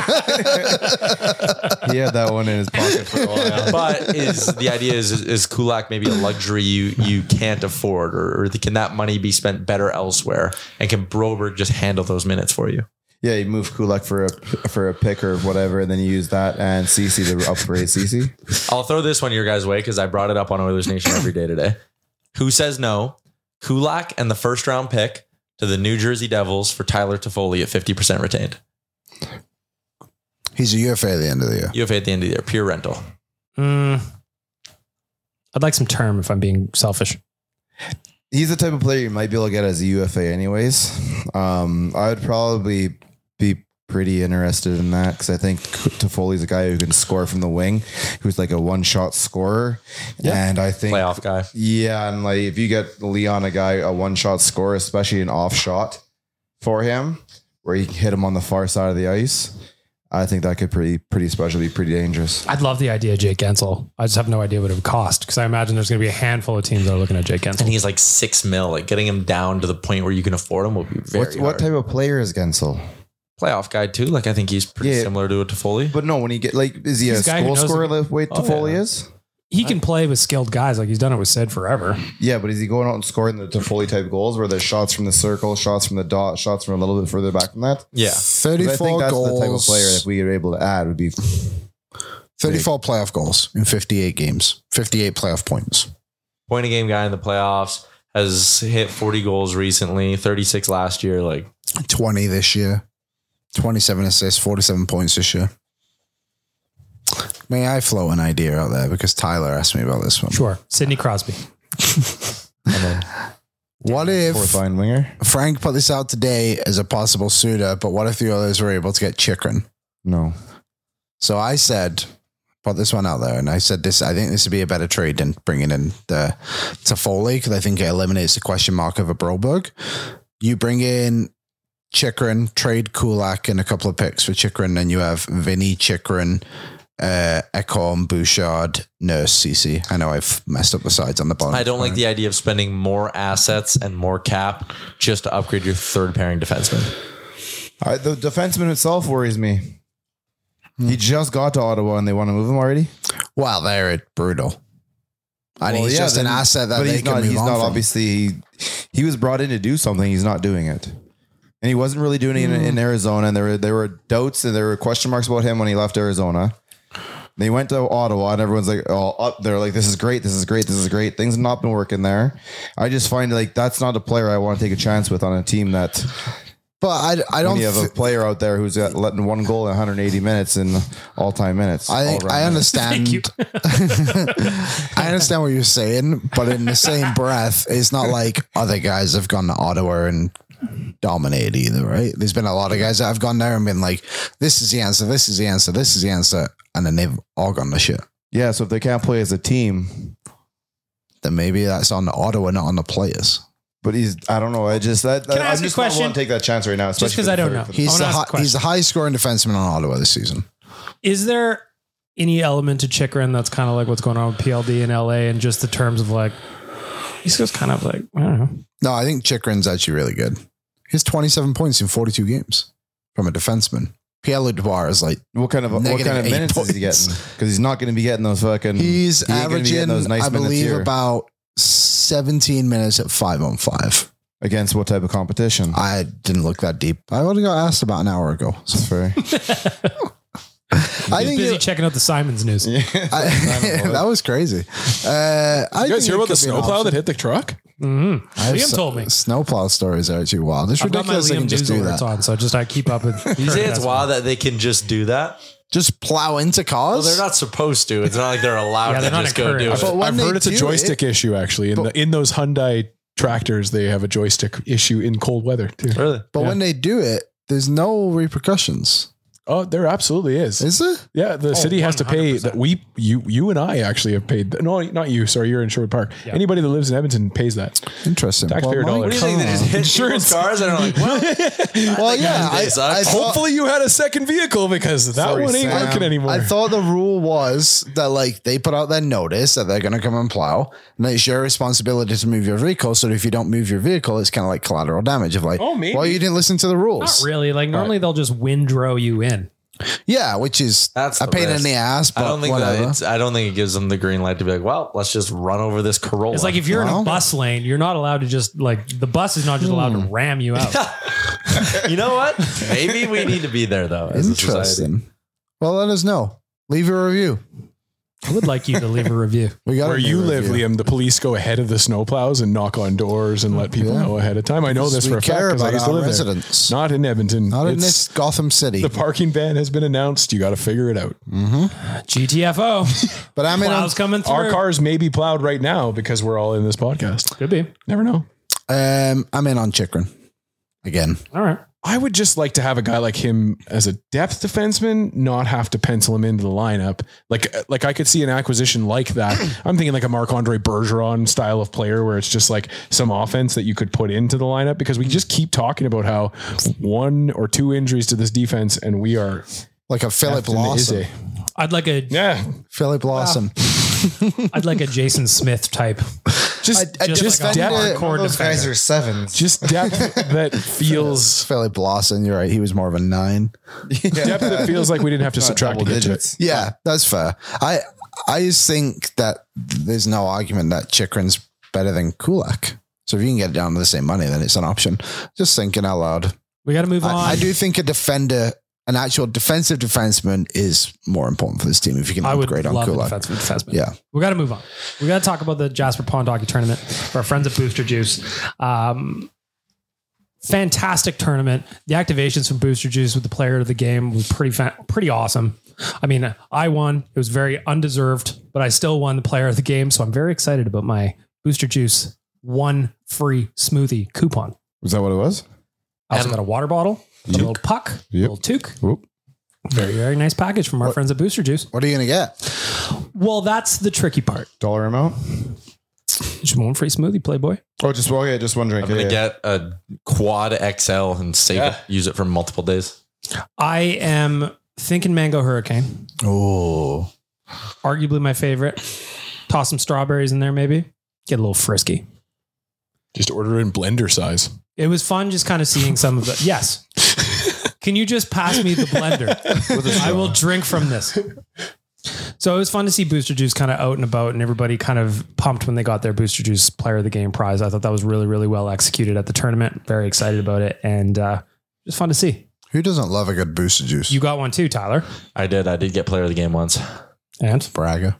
had that one in his pocket for a while. But the idea is Kulak maybe a luxury you can't afford, or can that money be spent better elsewhere? And can Broberg just handle those minutes for you? Yeah, you move Kulak for a pick or whatever, and then you use that and CC to upgrade CC. I'll throw this one your guys' way because I brought it up on Oilers Nation every day today. Who says no? Kulak and the first round pick to the New Jersey Devils for Tyler Toffoli at 50% retained. He's a UFA at the end of the year. UFA at the end of the year, pure rental. I'd like some term if I'm being selfish. He's the type of player you might be able to get as a UFA anyways. I'd probably be pretty interested in that because I think Toffoli's a guy who can score from the wing, who's like a one-shot scorer. Yep. And I think playoff guy. Yeah, and like if you get Leon a one-shot scorer, especially an off shot for him, where you can hit him on the far side of the ice, I think that could pretty special, be pretty dangerous. I'd love the idea of Jake Gensel. I just have no idea what it would cost because I imagine there's going to be a handful of teams that are looking at Jake Gensel. And he's like $6 million. Like getting him down to the point where you can afford him will be very hard. What type of player is Gensel? Playoff guy too. Like I think he's pretty similar to a Toffoli. But no, when he get is he a goal scorer the way Toffoli is? He can play with skilled guys. Like he's done it with Sid forever. Yeah, but is he going out and scoring the Toffoli type goals where there's shots from the circle, shots from the dot, shots from a little bit further back than that? Yeah. 34 I think that's goals. The type of player if we are able to add would be 34 playoff goals in 58 games, 58 playoff points. Point a game guy in the playoffs, has hit 40 goals recently, 36 last year. Like 20 this year, 27 assists, 47 points this year. May I float an idea out there because Tyler asked me about this one? Sure. Sidney Crosby. What if fourth line winger? Frank put this out today as a possible suitor, but what if the others were able to get Chychrun? No. So I said, put this one out there, and I said this. I think this would be a better trade than bringing in the Toffoli because I think it eliminates the question mark of a Broberg. You bring in Chychrun, trade Kulak and a couple of picks for Chychrun, and you have Vinny, Chychrun, Ekholm, Bouchard, Nurse, CC. I know I've messed up the sides on the bottom. I don't like the idea of spending more assets and more cap just to upgrade your third pairing defenseman. The defenseman itself worries me. He just got to Ottawa and they want to move him already. Well, they're brutal. And he's just an asset that they can move on from. Obviously, he was brought in to do something. He's not doing it. And he wasn't really doing it in Arizona. And there were doubts and there were question marks about him when he left Arizona. They went to Ottawa and everyone's like, oh, up there, like, this is great. This is great. This is great. Things have not been working there. I just find like that's not a player I want to take a chance with on a team that. But I don't. You have a player out there who's letting 1 goal in 180 minutes in all-time minutes. I understand. I understand what you're saying, but in the same breath, it's not like other guys have gone to Ottawa and dominated either, right? There's been a lot of guys that have gone there and been like, this is the answer, this is the answer, this is the answer. And then they've all gone to shit. Yeah, so if they can't play as a team, then maybe that's on the Ottawa, not on the players. But I don't know. I just Can I ask a question? Not want to take that chance right now, just because I don't know. He's the highest scoring defenseman on Ottawa this season. Is there any element to Chychrun that's kind of like what's going on with PLD in LA and just the terms of like, he's just kind of like, I don't know. No, I think Chychrun's actually really good. He has 27 points in 42 games from a defenseman. Pierre Ledoir is like, what kind of minutes is he getting? Because he's not going to be getting those fucking. He's averaging, those nice I believe, here. about 17 minutes at 5-on-5. Against what type of competition? I didn't look that deep. I only got asked about an hour ago. That's fair. I think busy checking out the Simons news. Yeah. That was crazy. You guys hear about the snowplow that hit the truck? Mm-hmm. Liam told me. Snowplow stories are actually wild. It's ridiculous they can just do that. On, so I keep up with. You say it's wild that they can just do that? Just plow into cars? Well, they're not supposed to. It's not like they're allowed to just go do it. I've heard it's a joystick issue, actually. In those Hyundai tractors, they have a joystick issue in cold weather, too. Really? But when they do it, there's no repercussions. Oh, there absolutely is. Is it? Yeah, the city has to pay 100%. that. You and I actually have paid. No, not you. Sorry, you're in Sherwood Park. Yeah. Anybody that lives in Edmonton pays that. Interesting. Taxpayer Well, dollars. What do you think? They just hit Insurance. people's cars and are like, well, Well, yeah. they suck. I thought- Hopefully you had a second vehicle because that one ain't Sam. working anymore. I thought the rule was that like they put out their notice that they're going to come and plow, and it's your responsibility to move your vehicle. So if you don't move your vehicle, it's kind of like collateral damage of like, Oh, maybe. well, you didn't listen to the Not rules. really. Like normally they'll just windrow you in. Yeah, which is That's a the pain in risk. the ass, but I don't think whatever. I don't think it gives them the green light to be like, well, let's just run over this Corolla. It's like if you're in Well. a bus lane, you're not allowed to just like the bus is not just allowed to ram you out. you know what? Maybe we need to be there though. As a society. Interesting. Well, let us know. Leave a review. I would like you to leave a review. We got Where a new you live, review. Liam, the police go ahead of the snowplows and knock on doors and let people Yeah. know ahead of time. I know this We for a fact care because I about used to our live residents. there. Not in Edmonton. Not in It's- this Gotham City. The parking ban has been announced. You got to figure it out. GTFO. But I mean, Plows coming through. Our cars may be plowed right now because we're all in this podcast. Could be. Never know. I'm in on Chikrin again. All right. I would just like to have a guy like him as a depth defenseman, not have to pencil him into the lineup. Like I could see an acquisition like that. I'm thinking like a Marc-Andre Bergeron style of player where it's just like some offense that you could put into the lineup because we just keep talking about how 1 or 2 injuries to this defense and we are Like a Philip effed in the Lawson. Izzy. I'd like a Philip Lawson. I'd like a Jason Smith type. Just Just like a depth, hardcore Those guys defender. are sevens. just depth that feels Philip Lawson. You're right. He was more of a 9. depth that feels like we didn't have to Not subtract to double get to it. digits. Yeah, that's fair. I just think that there's no argument that Chikrin's better than Kulak. So if you can get it down to the same money, then it's an option. Just thinking out loud. We got to move on. I do think a defender, an actual defensive defenseman, is more important for this team if you can I would upgrade on love a Kulak. defensive defenseman. Yeah. We got to move on. We got to talk about the Jasper Pond Hockey Tournament for our friends at Booster Juice. Fantastic tournament. The activations from Booster Juice with the player of the game was pretty awesome. I mean, I won. It was very undeserved, but I still won the player of the game. So I'm very excited about my Booster Juice 1 free smoothie coupon. Was that what it was? I also got a water bottle, a little puck, a little toque. Whoop. Very, very nice package from our friends at Booster Juice. What are you going to get? Well, that's the tricky part. Dollar amount? Just 1 free smoothie, Playboy. Oh, just one drink. I'm gonna get a quad XL and save it, use it for multiple days. I am thinking Mango Hurricane. Oh, Arguably my favorite. Toss some strawberries in there, maybe. Get a little frisky. Just order it in blender size. It was fun just kind of seeing some of it. Yes. Can you just pass me the blender? I will drink from this. So it was fun to see Booster Juice kind of out and about and everybody kind of pumped when they got their Booster Juice Player of the Game prize. I thought that was really, really well executed at the tournament. Very excited about it. And it was fun to see. who doesn't love a good booster juice? You got one too, Tyler. I did get player of the game once. And? Braga.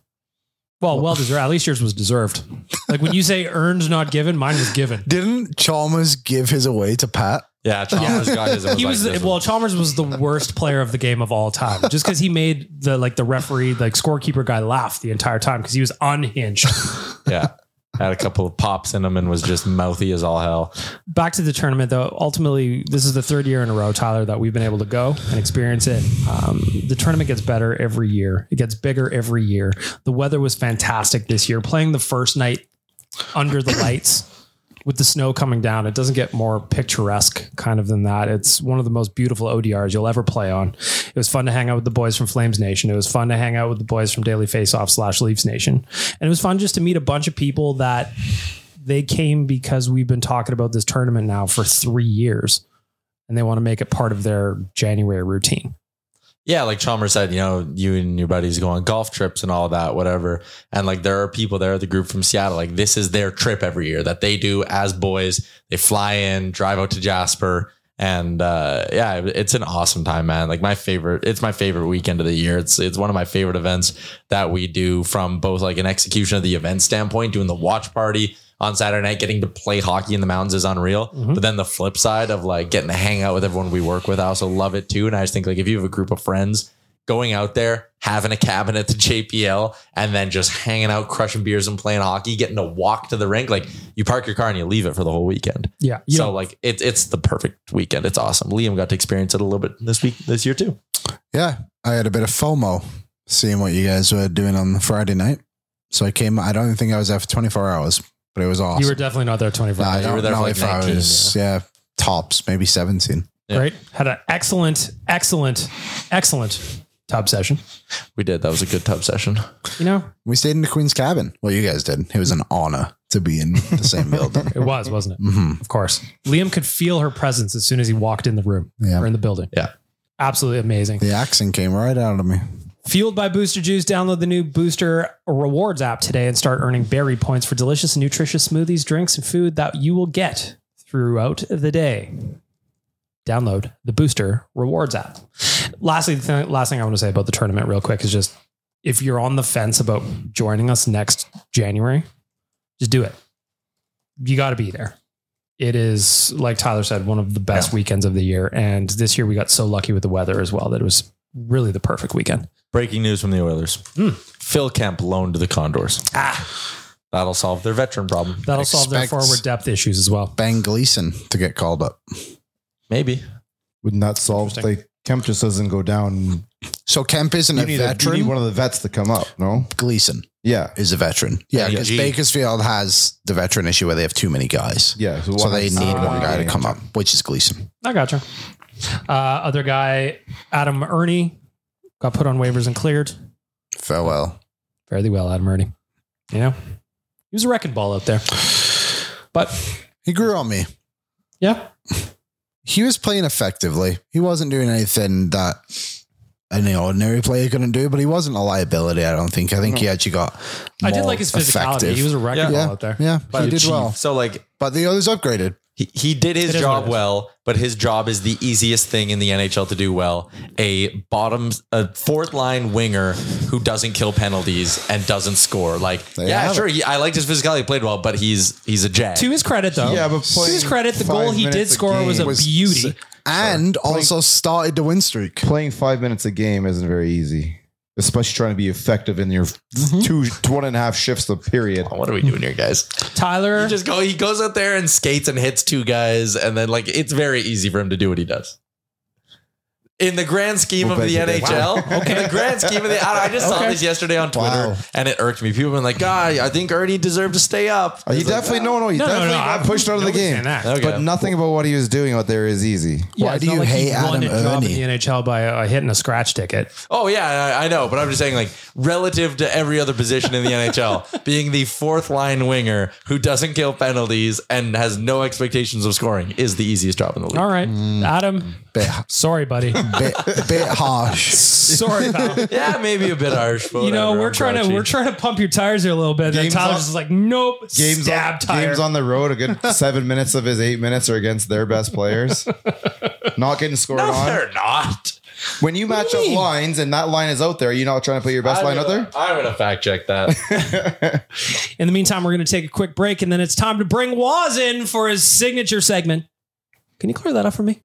Well deserved. At least yours was deserved. Like when you say earned, not given, mine was given. Didn't Chalmers give his away to Pat? Yeah, Chalmers got his. He was Chalmers was the worst player of the game of all time, just because he made the referee, scorekeeper guy laugh the entire time because he was unhinged. Yeah, had a couple of pops in him and was just mouthy as all hell. Back to the tournament though. Ultimately, this is the 3rd year in a row, Tyler, that we've been able to go and experience it. The tournament gets better every year. It gets bigger every year. The weather was fantastic this year. Playing the first night under the lights with the snow coming down, it doesn't get more picturesque kind of than that. It's one of the most beautiful ODRs you'll ever play on. It was fun to hang out with the boys from Flames Nation. It was fun to hang out with the boys from Daily Faceoff / Leafs Nation. And it was fun just to meet a bunch of people that they came because we've been talking about this tournament now for 3 years and they want to make it part of their January routine. Yeah, like Chalmers said, you and your buddies go on golf trips and all of that, whatever. And there are people there, the group from Seattle, this is their trip every year that they do as boys. They fly in, drive out to Jasper. And it's an awesome time, man. It's my favorite weekend of the year. It's one of my favorite events that we do from both an execution of the event standpoint, doing the watch party on Saturday night, getting to play hockey in the mountains is unreal. Mm-hmm. But then the flip side of getting to hang out with everyone we work with, I also love it too. And I just think if you have a group of friends going out there, having a cabin at the JPL and then just hanging out, crushing beers and playing hockey, getting to walk to the rink, you park your car and you leave it for the whole weekend. Yeah. So it's the perfect weekend. It's awesome. Liam got to experience it a little bit this year too. Yeah, I had a bit of FOMO seeing what you guys were doing on the Friday night. So I came, I don't think I was there for 24 hours, but it was awesome. You were definitely not there 24 hours. I don't were there know for like if I 19, was, tops, maybe 17. Yeah. Great. Had an excellent tub session. We did. That was a good tub session. You know, We stayed in the Queen's cabin. Well, you guys did. It was an honor to be in the same building. it was, wasn't it? Mm-hmm. Of course. Liam could feel her presence as soon as he walked in the room or in the building. Yeah. Absolutely amazing. The accent came right out of me. Fueled by Booster Juice, download the new Booster Rewards app today and start earning berry points for delicious and nutritious smoothies, drinks, and food that you will get throughout the day. Download the Booster Rewards app. Lastly, last thing I want to say about the tournament real quick is just, if you're on the fence about joining us next January, just do it. You got to be there. It is, like Tyler said, one of the best weekends of the year. And this year we got so lucky with the weather as well that it was really the perfect weekend. Breaking news from the Oilers. Phil Kemp loaned to the Condors. That'll solve their veteran problem. That'll solve their Expect- forward depth issues as well. Ben Gleason to get called up. Maybe. Wouldn't that solve? Like Kemp just doesn't go down. So Kemp isn't You a need, veteran. you need one of the vets to come up. No. Gleason Yeah. is a veteran. Yeah, And because G. Bakersfield has the veteran issue where they have too many guys. Yeah. So one they has- need one guy to come up, which is Gleason. I gotcha. Other guy, Adam Ernie, got put on waivers and cleared. Farewell. Fairly well, Adam Ernie. You know, he was a wrecking ball out there. But He grew on me. yeah, He was playing effectively. He wasn't doing anything that any ordinary player couldn't do, but he wasn't a liability, I don't think. I think he actually got I did more like his physicality. effective. He was a wrecking ball yeah, out there. yeah, But he did achieve. well. So like But the others upgraded. he did his It is what job it is. well, but his job is the easiest thing in the NHL to do well. A fourth line winger who doesn't kill penalties and doesn't score. Like, There you yeah, have sure. it. I liked his physicality, he played well, but he's a jag. To his credit, though. Yeah, but to his playing credit, the goal 5 he did minutes a score was a game beauty. And also started the win streak. Playing 5 minutes a game isn't very easy, especially trying to be effective in your 1.5 shifts a period. What are we doing here, guys? Tyler, He goes out there and skates and hits two guys, and then like it's very easy for him to do what he does. In the grand scheme We'll of the bet you did. NHL, in the grand scheme of the, I just saw this yesterday on Twitter, Wow. and it irked me. People were like, "God, I think Ernie deserved to stay up." He It's like, definitely he No, definitely got pushed out of the nobody's game. saying that. Okay. But nothing about what he was doing out there is easy. Why it's do not you like he hate won Adam a job in Ernie? the NHL by hitting a scratch ticket? Oh yeah, I know, but I'm just saying, like, relative to every other position in the NHL, being the fourth line winger who doesn't kill penalties and has no expectations of scoring is the easiest job in the league. All right, Adam. Sorry, buddy. Bit harsh. Sorry, pal. Yeah, maybe a bit harsh. But You know, whatever, I'm we're trying to pump your tires here a little bit. And Games Tyler's on- just like, nope, Games stab on, tire. games on the road, a good 7 minutes of his 8 minutes are against their best players. Not getting scored No, on. they're not. When you match up lines and that line is out there, you're not trying to put your best line out there? I'm gonna fact check that. In the meantime, we're going to take a quick break, and then it's time to bring Waz in for his signature segment. Can you clear that up for me?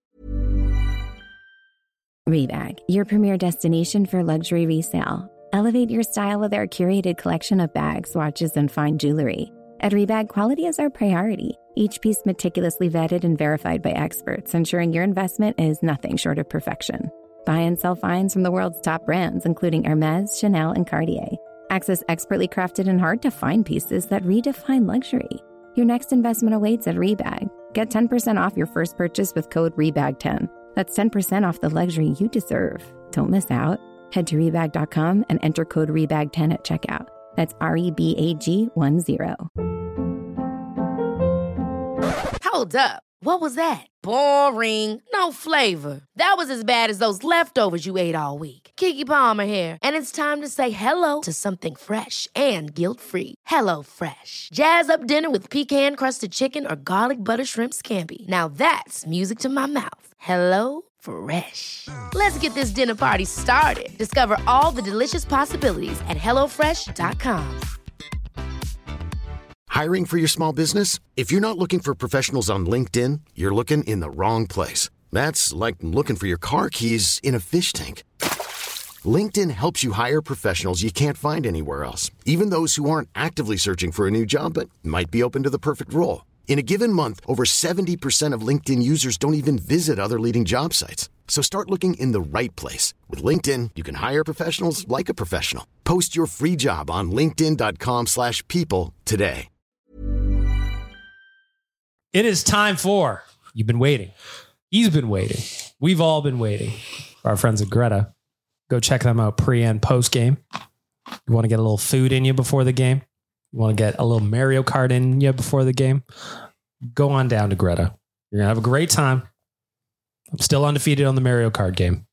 Rebag, your premier destination for luxury resale. Elevate your style with our curated collection of bags, watches, and fine jewelry. At Rebag, quality is our priority. Each piece meticulously vetted and verified by experts, ensuring your investment is nothing short of perfection. Buy and sell finds from the world's top brands, including Hermès, Chanel, and Cartier. Access expertly crafted and hard-to-find pieces that redefine luxury. Your next investment awaits at Rebag. Get 10% off your first purchase with code REBAG10. That's 10% off the luxury you deserve. Don't miss out. Head to Rebag.com and enter code REBAG10 at checkout. That's REBAG10. Hold up. What was that? Boring. No flavor. That was as bad as those leftovers you ate all week. Keke Palmer here, and it's time to say hello to something fresh and guilt-free. Hello Fresh. Jazz up dinner with pecan-crusted chicken or garlic butter shrimp scampi. Now that's music to my mouth. Hello Fresh. Let's get this dinner party started. Discover all the delicious possibilities at HelloFresh.com. Hiring for your small business? If you're not looking for professionals on LinkedIn, you're looking in the wrong place. That's like looking for your car keys in a fish tank. LinkedIn helps you hire professionals you can't find anywhere else, even those who aren't actively searching for a new job but might be open to the perfect role. In a given month, over 70% of LinkedIn users don't even visit other leading job sites. So start looking in the right place. With LinkedIn, you can hire professionals like a professional. Post your free job on linkedin.com/people today. It is time for, you've been waiting. He's been waiting. We've all been waiting for our friends at Greta. Go check them out pre and post game. You want to get a little food in you before the game? You want to get a little Mario Kart in you before the game? Go on down to Greta. You're going to have a great time. I'm still undefeated on the Mario Kart game.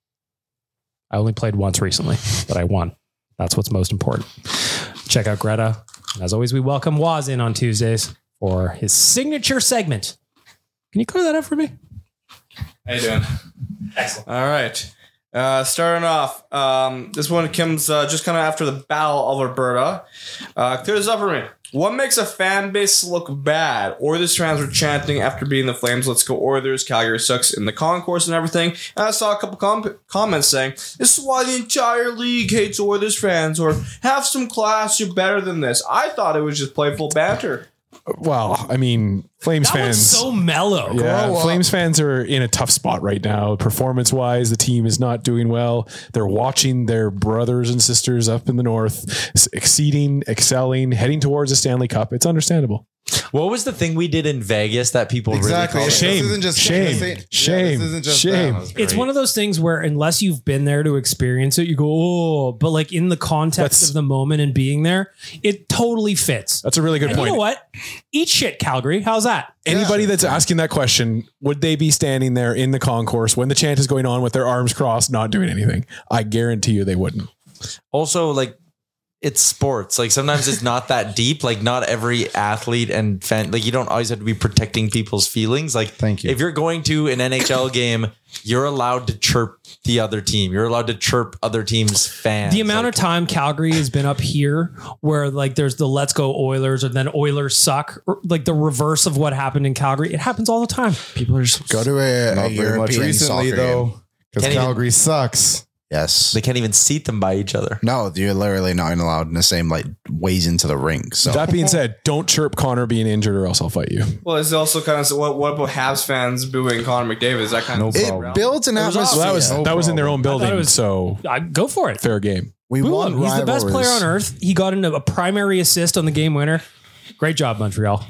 I only played once recently, but I won. That's what's most important. Check out Greta. As always, we welcome Waz in on Tuesdays for his signature segment. Can you clear that up for me? How you doing? Excellent. All right. Starting off, this one comes just kind of after the Battle of Alberta. Clear this up for me. What makes a fan base look bad? Oilers fans were chanting after beating the Flames, "Let's go Oilers, Calgary sucks" in the concourse and everything. And I saw a couple comments saying, "This is why the entire league hates Oilers fans," or "Have some class, you're better than this." I thought it was just playful banter. Well, I mean, Flames That fans. was so mellow. Yeah, Flames fans are in a tough spot right now. Performance wise, the team is not doing well. They're watching their brothers and sisters up in the north exceeding, excelling, heading towards a Stanley Cup. It's understandable. What was the thing we did in Vegas that people Exactly. really called Shame. This isn't just Shame. This isn't just Shame. that. That was It's great. one of those things where unless you've been there to experience it, you go, oh, but like in the context of the moment and being there, it totally fits. That's a really good And point. you know what? Eat shit, Calgary. How's that? Anybody that's asking that question, would they be standing there in the concourse when the chant is going on with their arms crossed, not doing anything? I guarantee you they wouldn't. Also, like, it's sports. Like, sometimes it's not that deep. Like, not every athlete and fan, like, you don't always have to be protecting people's feelings. Like, Thank you. If you're going to an NHL game, you're allowed to chirp the other team. You're allowed to chirp other teams' fans. The amount of time Calgary has been up here where like there's the let's go Oilers or then Oilers suck, or like the reverse of what happened in Calgary. It happens all the time. People are just Go to a Not very much European recently soccer though, game. because Can't even- Calgary sucks. Yes. they can't even seat them by each other. No, you're literally not allowed in the same like ways into the rink. So That being said, don't chirp Connor being injured or else I'll fight you. Well, it's also kind of what about Habs fans booing Connor McDavid? Is that kind of it builds an So atmosphere. that was in their own I thought building, it was- so go for it. fair game. we Boo want him. He's the best player on earth. He got into a primary assist on the game winner. Great job, Montreal.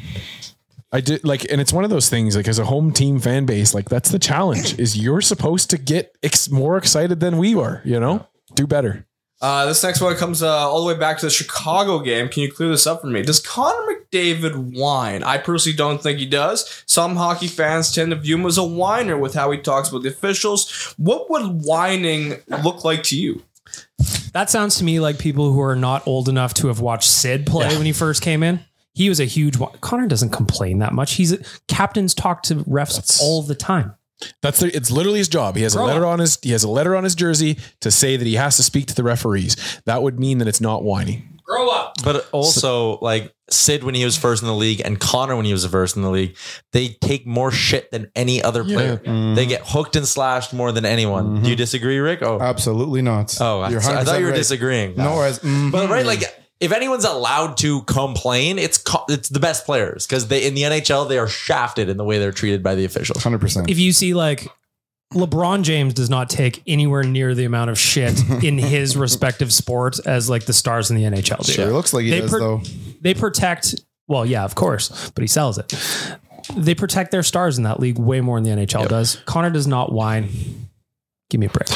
I did like, and it's one of those things like as a home team fan base, like that's the challenge is you're supposed to get more excited than we are, you know, do better. This next one comes all the way back to the Chicago game. Can you clear this up for me? Does Connor McDavid whine? I personally don't think he does. Some hockey fans tend to view him as a whiner with how he talks about the officials. What would whining look like to you? That sounds to me like people who are not old enough to have watched Sid play when he first came in. He was a huge one. Connor doesn't complain that much. Captains talk to refs all the time. It's literally his job. He has a letter on his jersey to say that he has to speak to the referees. That would mean that it's not whining. Grow up. But also, like Sid when he was first in the league and Connor when he was the first in the league, they take more shit than any other player. They get hooked and slashed more than anyone. Do you disagree, Rick? Oh, Absolutely not. oh, I thought you were disagreeing. No, But right, like if anyone's allowed to complain, it's the best players because they in the NHL they are shafted in the way they're treated by the officials. 100%. If you see like LeBron James does not take anywhere near the amount of shit in his respective sports as like the stars in the NHL do. Sure, it looks like he does though. They protect, well, yeah, of course, but he sells it. They protect their stars in that league way more than the NHL does. Connor does not whine. Give me a break.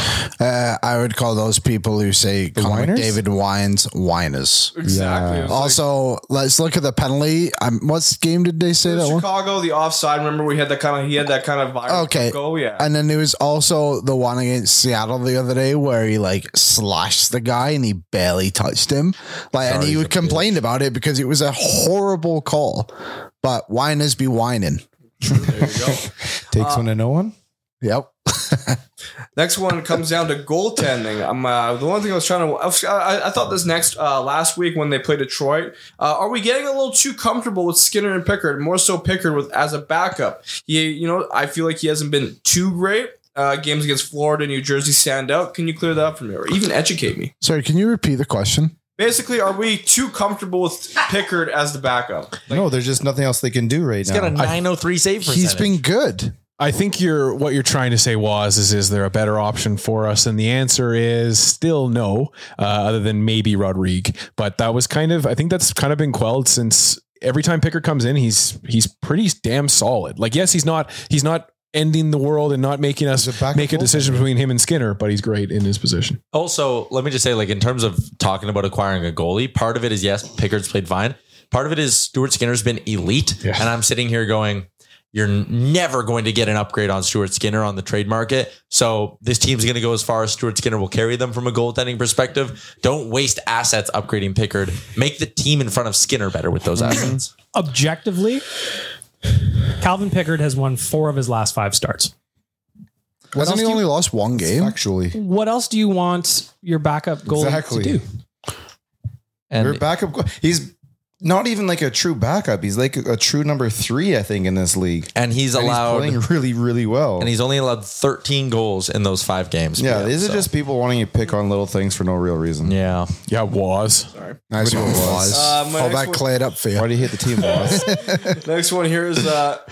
I would call those people who say Connor whiners? McDavid whines whiners. Exactly. Yeah. Also, let's look at the penalty. What game did they say that one? Chicago, the offside. Remember, he had that kind of viral. Okay. Go, yeah. And then there was also the one against Seattle the other day where he like slashed the guy and he barely touched him. Like, and he complained about it because it was a horrible call. But whiners be whining. There you go. Takes one to know one. Yep. Next one comes down to goaltending. The one thing I was trying to, I thought this next last week when they played Detroit. Are we getting a little too comfortable with Skinner and Pickard? More so Pickard with as a backup. I feel like he hasn't been too great. Games against Florida, New Jersey stand out. Can you clear that up for me, or even educate me? Sorry, can you repeat the question? basically, are we too comfortable with Pickard as the backup? No, there's just nothing else they can do right He's now. got a 903 save percentage. He's been good. I think what you're trying to say is there a better option for us? And the answer is still no, other than maybe Rodrigue. But that was I think that's kind of been quelled since every time Pickard comes in, he's pretty damn solid. Like, yes, he's not ending the world and not making us make a decision between him and Skinner, but he's great in his position. Also, let me just say, like, in terms of talking about acquiring a goalie, part of it is, yes, Pickard's played fine. Part of it is Stuart Skinner's been elite. Yeah. And I'm sitting here going, you're never going to get an upgrade on Stuart Skinner on the trade market. So this team's going to go as far as Stuart Skinner will carry them from a goaltending perspective. Don't waste assets upgrading Pickard. Make the team in front of Skinner better with those assets. Objectively, Calvin Pickard has won 4 of his last 5 starts. Hasn't he only lost 1 game? Actually, what else do you want your backup goalie to do? And your backup, he's not even like a true backup. He's like a true number 3, I think, in this league. And he's allowed playing really, really well. And he's only allowed 13 goals in those 5 games. Yeah, these are just people wanting to pick on little things for no real reason. Yeah. Yeah, was. Sorry. Nice one, was. All that cleared up for you. Why do you hate the team, was? Next one here is,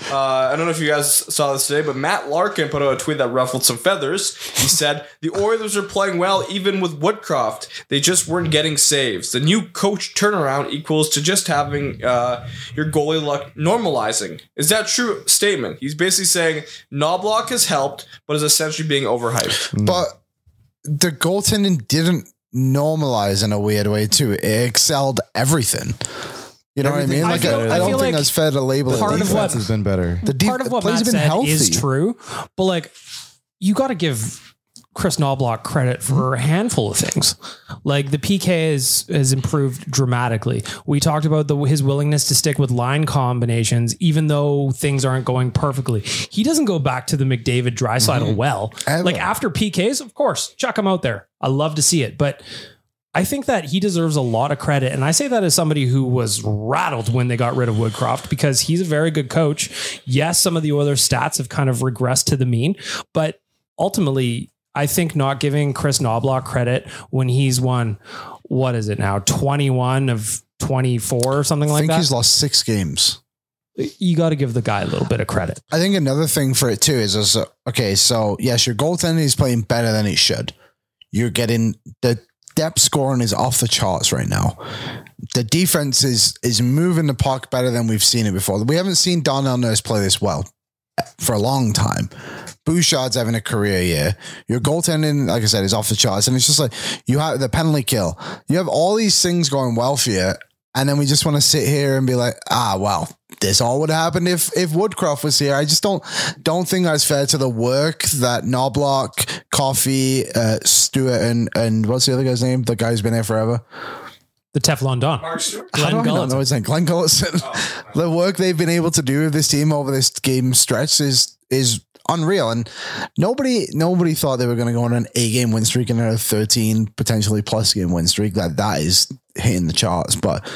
I don't know if you guys saw this today, but Matt Larkin put out a tweet that ruffled some feathers. He said, the Oilers are playing well even with Woodcroft. They just weren't getting saves. The new coach turnaround equals to just having your goalie luck normalizing. Is that a true statement? He's basically saying Knobloch has helped, but is essentially being overhyped. But the goaltending didn't normalize in a weird way too. It excelled everything. You know what I mean? Like I don't think that's fair to label it. The defense has been better. Part of what Matt said is true, but like you got to give Chris Knobloch credit for a handful of things. Like the PK has improved dramatically. We talked about his willingness to stick with line combinations, even though things aren't going perfectly. He doesn't go back to the McDavid Draisaitl well. Like after PKs, of course, chuck him out there. I love to see it, but I think that he deserves a lot of credit. And I say that as somebody who was rattled when they got rid of Woodcroft, because he's a very good coach. Yes, some of the Oilers stats have kind of regressed to the mean, but ultimately, I think not giving Chris Knobloch credit when he's won, what is it now, 21 of 24 or something like that? I think he's lost 6 games. You got to give the guy a little bit of credit. I think another thing for it too is, okay, so yes, your goaltending is playing better than it should. You're getting the depth scoring is off the charts right now. The defense is moving the puck better than we've seen it before. We haven't seen Darnell Nurse play this well for a long time. Bouchard's having a career year. Your goaltending, like I said, is off the charts. And it's just like, you have the penalty kill. You have all these things going well for you. And then we just want to sit here and be like, well, this all would have happened if Woodcroft was here. I just don't think that's fair to the work that Knobloch, Coffey, Stewart, and what's the other guy's name? The guy who's been there forever. The Teflon Don. Mark Stewart. Glenn Gulletson. Glenn Gulletson. The work they've been able to do with this team over this game stretch is unreal. And nobody thought they were going to go on an 8-game win streak and a 13 potentially plus game win streak. That is hitting the charts. But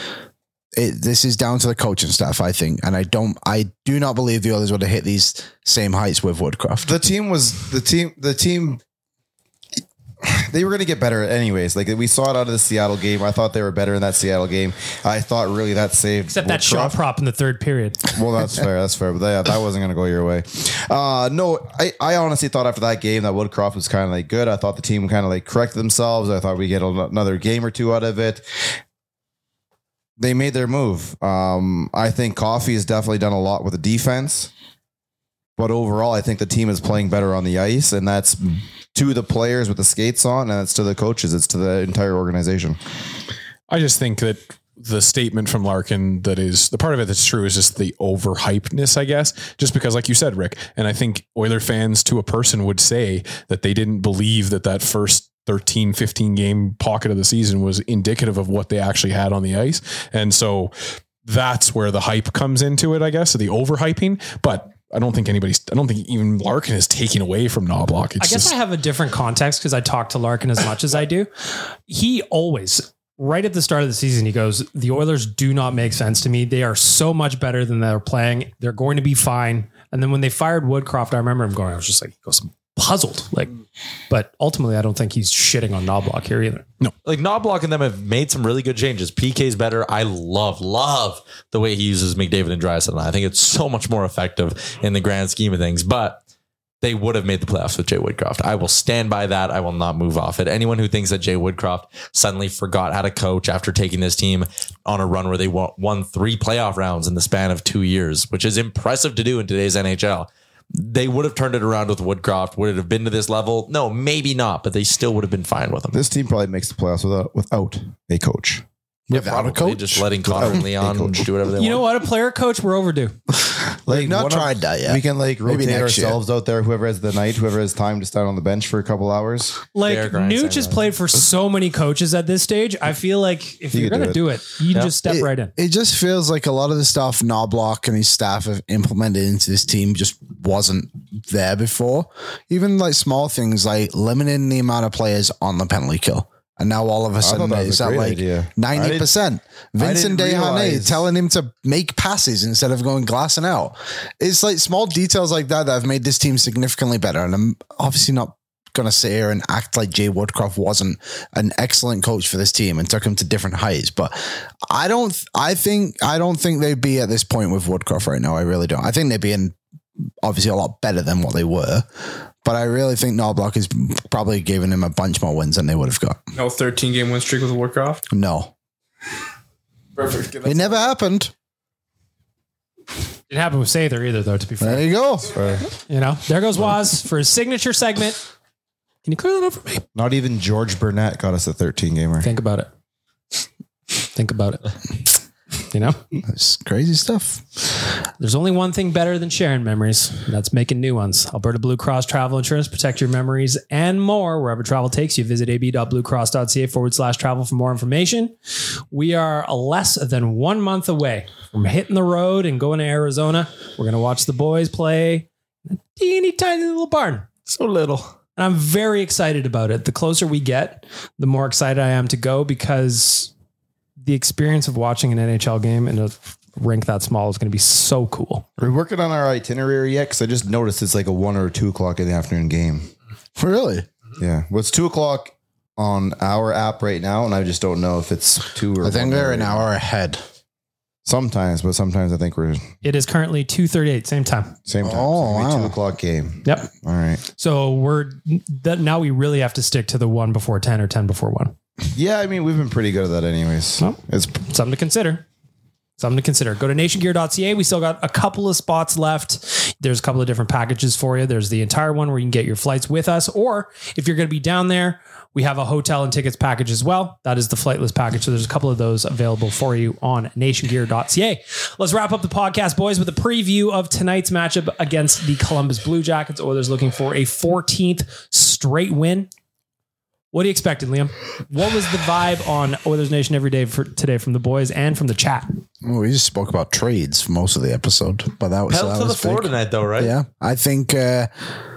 this is down to the coaching staff, I think. And I do not believe the others would have hit these same heights with Woodcroft. The team. They were going to get better anyways. Like we saw it out of the Seattle game. I thought they were better in that Seattle game. I thought really that saved. Except that shot prop in the 3rd period. Well, that's fair. That's fair. But that wasn't going to go your way. No, I honestly thought after that game that Woodcroft was kind of like good. I thought the team kind of like corrected themselves. I thought we get another game or 2 out of it. They made their move. I think Coffey has definitely done a lot with the defense. But overall, I think the team is playing better on the ice, and that's to the players with the skates on, and it's to the coaches. It's to the entire organization. I just think that the statement from Larkin that is the part of it that's true is just the overhypedness, I guess, just because like you said, Rick, and I think Oiler fans to a person would say that they didn't believe that first 13, 15 game pocket of the season was indicative of what they actually had on the ice. And so that's where the hype comes into it, I guess, the overhyping. But I don't think even Larkin is taking away from Knobloch. I guess I have a different context because I talk to Larkin as much as I do. He always, right at the start of the season, he goes, the Oilers do not make sense to me. They are so much better than they're playing. They're going to be fine. And then when they fired Woodcroft, I remember him going, I was just like, he goes, puzzled. But ultimately, I don't think he's shitting on Knobloch here either. No, like Knobloch and them have made some really good changes. PK's better. I love the way he uses McDavid and Draisaitl. I think it's so much more effective in the grand scheme of things, but they would have made the playoffs with Jay Woodcroft. I will stand by that. I will not move off it. Anyone who thinks that Jay Woodcroft suddenly forgot how to coach after taking this team on a run where they won 3 playoff rounds in the span of 2 years, which is impressive to do in today's NHL. They would have turned it around with Woodcroft. Would it have been to this level? No, maybe not, but they still would have been fine with him. This team probably makes the playoffs without a coach. Without a coach? Just letting Connor and Leon do whatever they want. You know what? A player coach, we're overdue. Like, not tried that yet. We can Maybe rotate next year. ourselves out there. Whoever has the night, whoever has time to stand on the bench for a couple hours. Like, Nuge has played for so many coaches at this stage. I feel like if you're going to do it, you just step right in. It just feels like a lot of the stuff Knobloch and his staff have implemented into this team just wasn't there before. Even like small things like limiting the amount of players on the penalty kill. And now all of a sudden it's at like 90%. Vincent Desharnais telling him to make passes instead of going glass and out. It's like small details like that have made this team significantly better. And I'm obviously not going to sit here and act like Jay Woodcroft wasn't an excellent coach for this team and took him to different heights. But I don't think they'd be at this point with Woodcroft right now. I really don't. I think they'd be obviously a lot better than what they were. But I really think Knobloch is probably giving him a bunch more wins than they would have got. No 13-game win streak with Woodcroft? No. Perfect. It never happened. Didn't happen with Sather either, though, to be fair. There you go. You know, there goes Waz for his signature segment. Can you clear that up for me? Not even George Burnett got us a 13-gamer. Think about it. Think about it. You know? That's crazy stuff. There's only one thing better than sharing memories, and that's making new ones. Alberta Blue Cross Travel Insurance. Protect your memories and more wherever travel takes you. Visit ab.bluecross.ca/travel for more information. We are less than 1 month away from hitting the road and going to Arizona. We're going to watch the boys play in a teeny tiny little barn. So little. And I'm very excited about it. The closer we get, the more excited I am to go, because the experience of watching an NHL game in a rink that small is going to be so cool. Are we working on our itinerary yet? Because I just noticed it's like a 1 or 2 o'clock in the afternoon game. Really? Yeah. Well, it's 2 o'clock on our app right now, and I just don't know if it's 2 or. I think they're an hour ahead. Sometimes, but sometimes I think we're. It is currently 2:38, same time. Same time. Oh, so wow. 2 o'clock game. Yep. All right. So now we really have to stick to the 1 before 10 or 10 before 1. Yeah, I mean, we've been pretty good at that anyways. Well, it's something to consider. Something to consider. Go to nationgear.ca. We still got a couple of spots left. There's a couple of different packages for you. There's the entire one where you can get your flights with us, or if you're going to be down there, we have a hotel and tickets package as well. That is the flightless package. So there's a couple of those available for you on nationgear.ca. Let's wrap up the podcast, boys, with a preview of tonight's matchup against the Columbus Blue Jackets. Oilers looking for a 14th straight win. What do you expect, Liam? What was the vibe on Oilers Nation every day for today from the boys and from the chat? Well, we just spoke about trades for most of the episode, but that was Pedal to the floor tonight, though, right? Yeah, I think they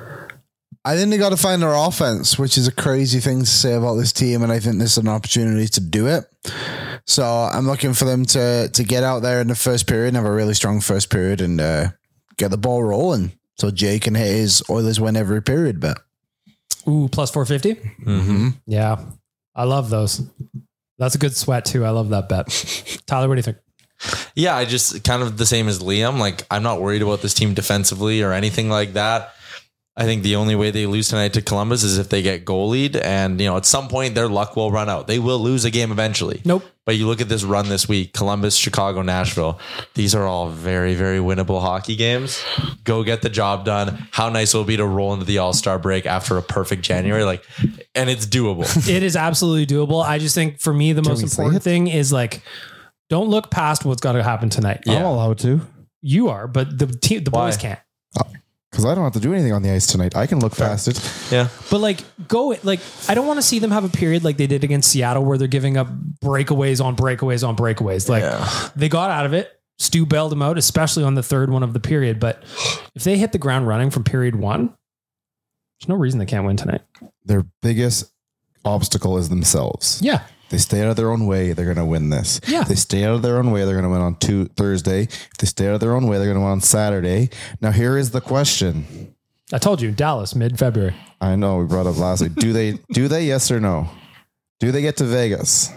got to find their offense, which is a crazy thing to say about this team, and I think this is an opportunity to do it. So I'm looking for them to get out there in the first period and have a really strong first period and get the ball rolling, so Jay can hit his Oilers win every period bet. Ooh, plus 450. Mm-hmm. Yeah, I love those. That's a good sweat too. I love that bet. Tyler, what do you think? Yeah, I just kind of the same as Liam. Like, I'm not worried about this team defensively or anything like that. I think the only way they lose tonight to Columbus is if they get goalied, and at some point their luck will run out. They will lose a game eventually. Nope. But you look at this run this week: Columbus, Chicago, Nashville. These are all very, very winnable hockey games. Go get the job done. How nice will it be to roll into the All-Star break after a perfect January? And it's doable. It is absolutely doable. I just think for me the most important thing is don't look past what's got to happen tonight. I'm allowed to. You are, but the boys can't. Because I don't have to do anything on the ice tonight. I can look past it. Yeah. But I don't want to see them have a period like they did against Seattle where they're giving up breakaways on breakaways on breakaways. They got out of it. Stu bailed them out, especially on the third one of the period. But if they hit the ground running from period 1, there's no reason they can't win tonight. Their biggest obstacle is themselves. Yeah. They stay out of their own way, they're going to win this. Yeah. If they stay out of their own way, they're going to win on Thursday. If they stay out of their own way, they're going to win on Saturday. Now, here is the question. I told you, Dallas, mid-February. I know we brought up last week. Do they? Yes or no? Do they get to Vegas?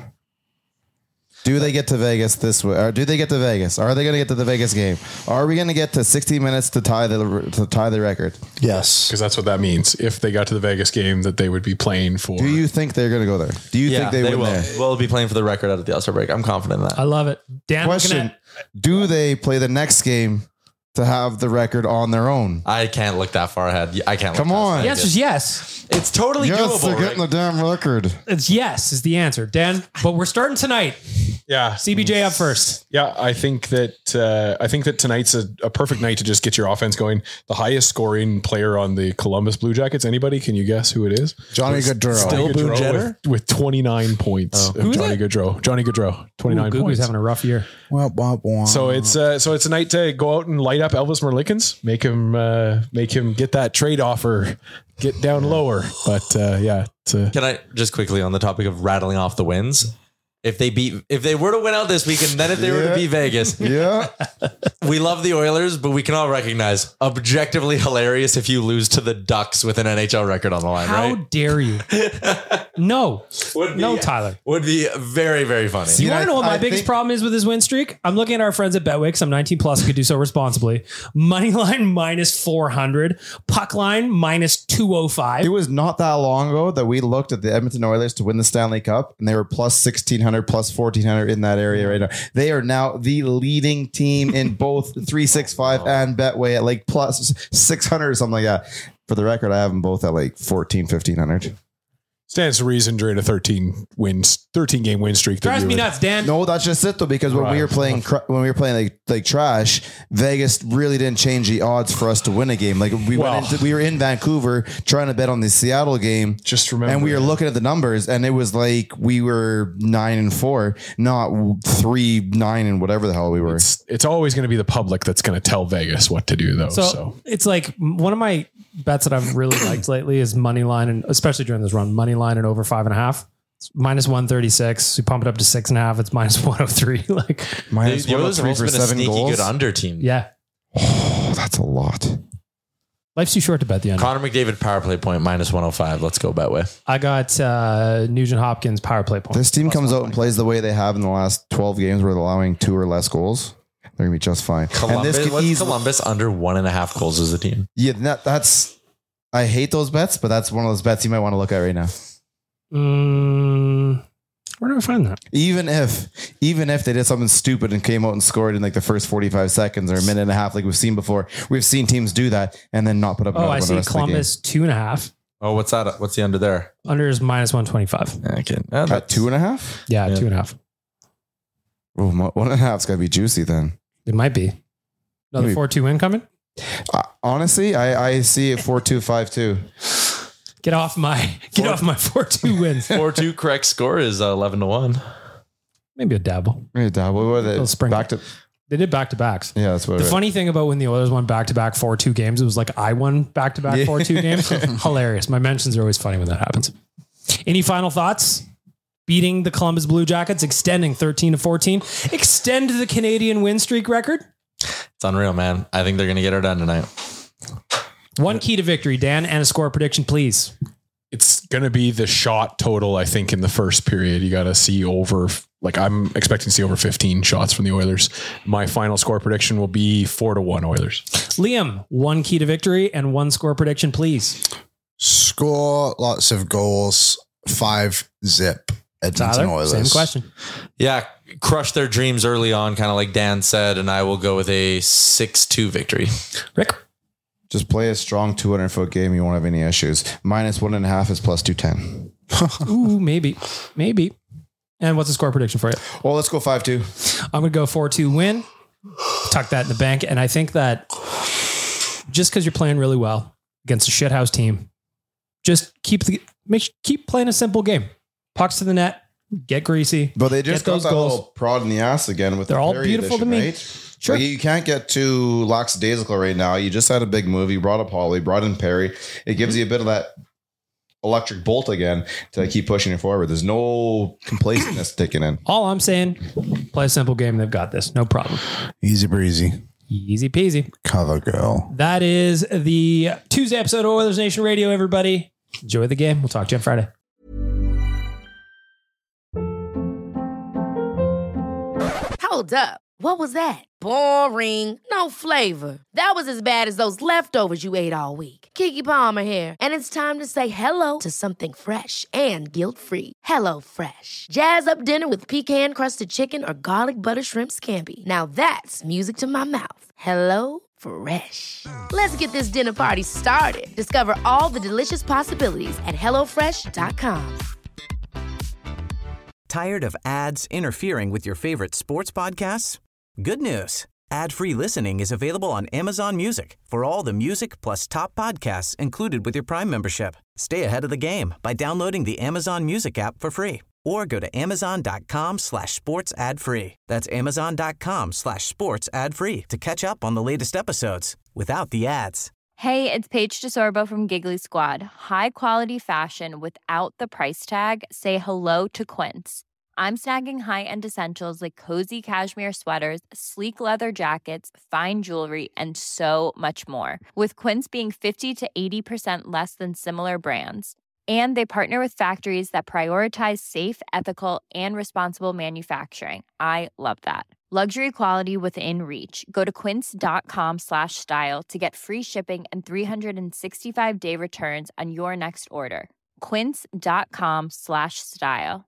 Do they get to Vegas this way? Or do they get to Vegas? Are they going to get to the Vegas game? Are we going to get to 60 minutes to tie the record? Yes. Because that's what that means. If they got to the Vegas game, that they would be playing for. Do you think they're going to go there? Do you think they win will. there? We'll be playing for the record out of the All-Star break. I'm confident in that. I love it. Dan, Question: do they play the next game to have the record on their own? I can't look that far ahead. I can't. Come on. The answer is yes. It's totally Yes, doable. they're getting the damn record. It's yes is the answer, Dan. But we're starting tonight. Yeah. CBJ up first. Yeah, I think that tonight's a perfect night to just get your offense going. The highest scoring player on the Columbus Blue Jackets. Anybody? Can you guess who it is? Johnny Gaudreau. Still Boone Jenner? with 29 points. Who is Johnny it? Gaudreau. Johnny Gaudreau. 29 Gugu's points. having a rough year. So it's a night to go out and light up Elvis Merlikins, make him get that trade offer, get down lower. But Can I just quickly on the topic of rattling off the wins? If they were to win out this weekend, then if they were to beat Vegas, we love the Oilers, but we can all recognize objectively hilarious if you lose to the Ducks with an NHL record on the line, How right? dare you? No. Would be, No, Tyler. Would be very, very funny. You want to know what my biggest problem is with his win streak? I'm looking at our friends at Betwix. I'm 19 plus, could do so responsibly. Money line minus 400, puck line minus 205. It was not that long ago that we looked at the Edmonton Oilers to win the Stanley Cup, and they were plus 1,600, plus 1,400 in that area right now. They are now the leading team in both 365 and Betway at like plus 600 or something like that. For the record, I have them both at like 1,100. stands to reason during a 13 game win streak. Drives me nuts, Dan. No, that's just it though, because when we were playing like trash, Vegas really didn't change the odds for us to win a game. Like we were in Vancouver trying to bet on the Seattle game. Just remember, and we were looking at the numbers, and it was like we were 9-4, not 3-9 and whatever the hell we were. It's always going to be the public that's going to tell Vegas what to do, though. So it's like one of my bets that I've really liked lately is money line, and especially during this run, money line and over 5.5. It's minus 136. We pump it up to 6.5. It's minus 103. Like minus the Oilers have also been a sneaky good under team. Yeah. Oh, that's a lot. Life's too short to bet the under. Connor McDavid power play point minus 105. Let's go Betway. I got Nugent Hopkins power play point. This team comes out and plays the way they have in the last 12 games where they're allowing 2 or less goals. They're going to be just fine. Columbus under 1.5 goals as a team? Yeah, that's... I hate those bets, but that's one of those bets you might want to look at right now. Where do I find that? Even if they did something stupid and came out and scored in like the first 45 seconds or a minute and a half, like we've seen before, we've seen teams do that and then not put up. Oh, I see Columbus 2.5. Oh, what's that? What's the under there? Under is minus 125. Okay, at 2.5. Yeah, 2.5. Oh, 1.5's got to be juicy then. It might be another 4-2 win coming. Honestly, I see it 4-2, 5-2. Get off my 4-2 wins. 4-2 correct score is 11-1. Maybe a dabble. Maybe a dabble. What they They did back-to-backs. Yeah, that's what. The funny thing about when the Oilers won back-to-back 4-2 games, it was like I won back-to-back 4-2 games. Hilarious. My mentions are always funny when that happens. Any final thoughts? Beating the Columbus Blue Jackets, extending 13-14, extend the Canadian win streak record. It's unreal, man. I think they're going to get her done tonight. One key to victory, Dan, and a score prediction, please. It's going to be the shot total, I think, in the first period. You got to see over, like I'm expecting to see over 15 shots from the Oilers. My final score prediction will be 4-1 Oilers. Liam, one key to victory and one score prediction, please. Score lots of goals, 5-0. Edmonton Oilers. Same question. Yeah, crush their dreams early on, kind of like Dan said, and I will go with a 6-2 victory. Rick? Just play a strong 200-foot game. You won't have any issues. Minus 1.5 is plus 210. Ooh, maybe. And what's the score prediction for you? Well, let's go 5-2. I'm going to go 4-2 win. Tuck that in the bank. And I think that just because you're playing really well against a shithouse team, just keep playing a simple game. Pucks to the net, get greasy. But they just got that little prod in the ass again with they're the all Perry beautiful edition, to me. right? Sure. Like you can't get too lackadaisical right now. You just had a big move. You brought up Holly, brought in Perry. It gives you a bit of that electric bolt again to keep pushing it forward. There's no complacentness ticking in. All I'm saying, play a simple game. They've got this. No problem. Easy breezy. Easy peasy. Cover girl. That is the Tuesday episode of Oilers Nation Radio, everybody. Enjoy the game. We'll talk to you on Friday. Hold up. What was that? Boring. No flavor. That was as bad as those leftovers you ate all week. Keke Palmer here, and it's time to say hello to something fresh and guilt-free. Hello Fresh. Jazz up dinner with pecan-crusted chicken or garlic butter shrimp scampi. Now that's music to my mouth. Hello Fresh. Let's get this dinner party started. Discover all the delicious possibilities at HelloFresh.com. Tired of ads interfering with your favorite sports podcasts? Good news. Ad-free listening is available on Amazon Music for all the music plus top podcasts included with your Prime membership. Stay ahead of the game by downloading the Amazon Music app for free or go to amazon.com/sports ad free. That's amazon.com/sports ad free to catch up on the latest episodes without the ads. Hey, it's Paige DeSorbo from Giggly Squad. High quality fashion without the price tag. Say hello to Quince. I'm snagging high-end essentials like cozy cashmere sweaters, sleek leather jackets, fine jewelry, and so much more. With Quince being 50 to 80% less than similar brands. And they partner with factories that prioritize safe, ethical, and responsible manufacturing. I love that. Luxury quality within reach. Go to quince.com/style to get free shipping and 365-day returns on your next order. Quince.com/style.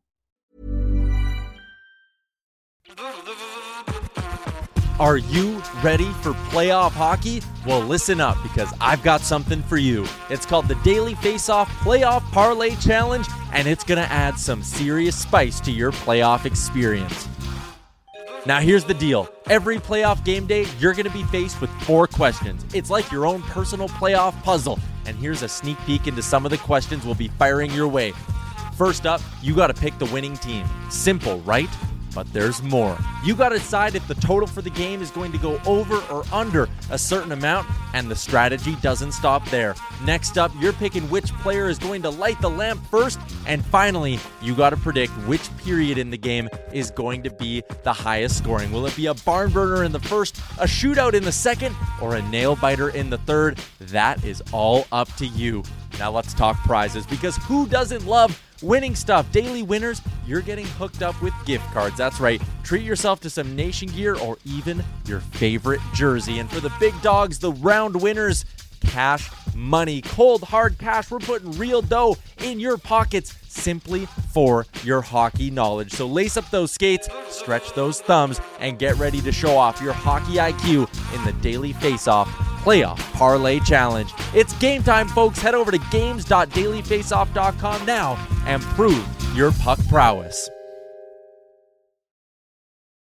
Are you ready for playoff hockey? Well, listen up because I've got something for you. It's called the Daily Faceoff Playoff Parlay Challenge, and it's going to add some serious spice to your playoff experience. Now, here's the deal. Every playoff game day, you're going to be faced with 4 questions. It's like your own personal playoff puzzle, and here's a sneak peek into some of the questions we'll be firing your way. First up, you got to pick the winning team. Simple, right? But there's more. You got to decide if the total for the game is going to go over or under a certain amount, and the strategy doesn't stop there. Next up, you're picking which player is going to light the lamp first, and finally, you got to predict which period in the game is going to be the highest scoring. Will it be a barn burner in the first, a shootout in the second, or a nail biter in the third? That is all up to you. Now let's talk prizes, because who doesn't love winning stuff? Daily winners, you're getting hooked up with gift cards. That's right. Treat yourself to some Nation gear or even your favorite jersey. And for the big dogs, the round winners, cash money, cold hard cash. We're putting real dough in your pockets simply for your hockey knowledge. So lace up those skates, stretch those thumbs, and get ready to show off your hockey IQ in the Daily Faceoff Playoff Parlay Challenge. It's game time, folks. Head over to games.dailyfaceoff.com now and prove your puck prowess.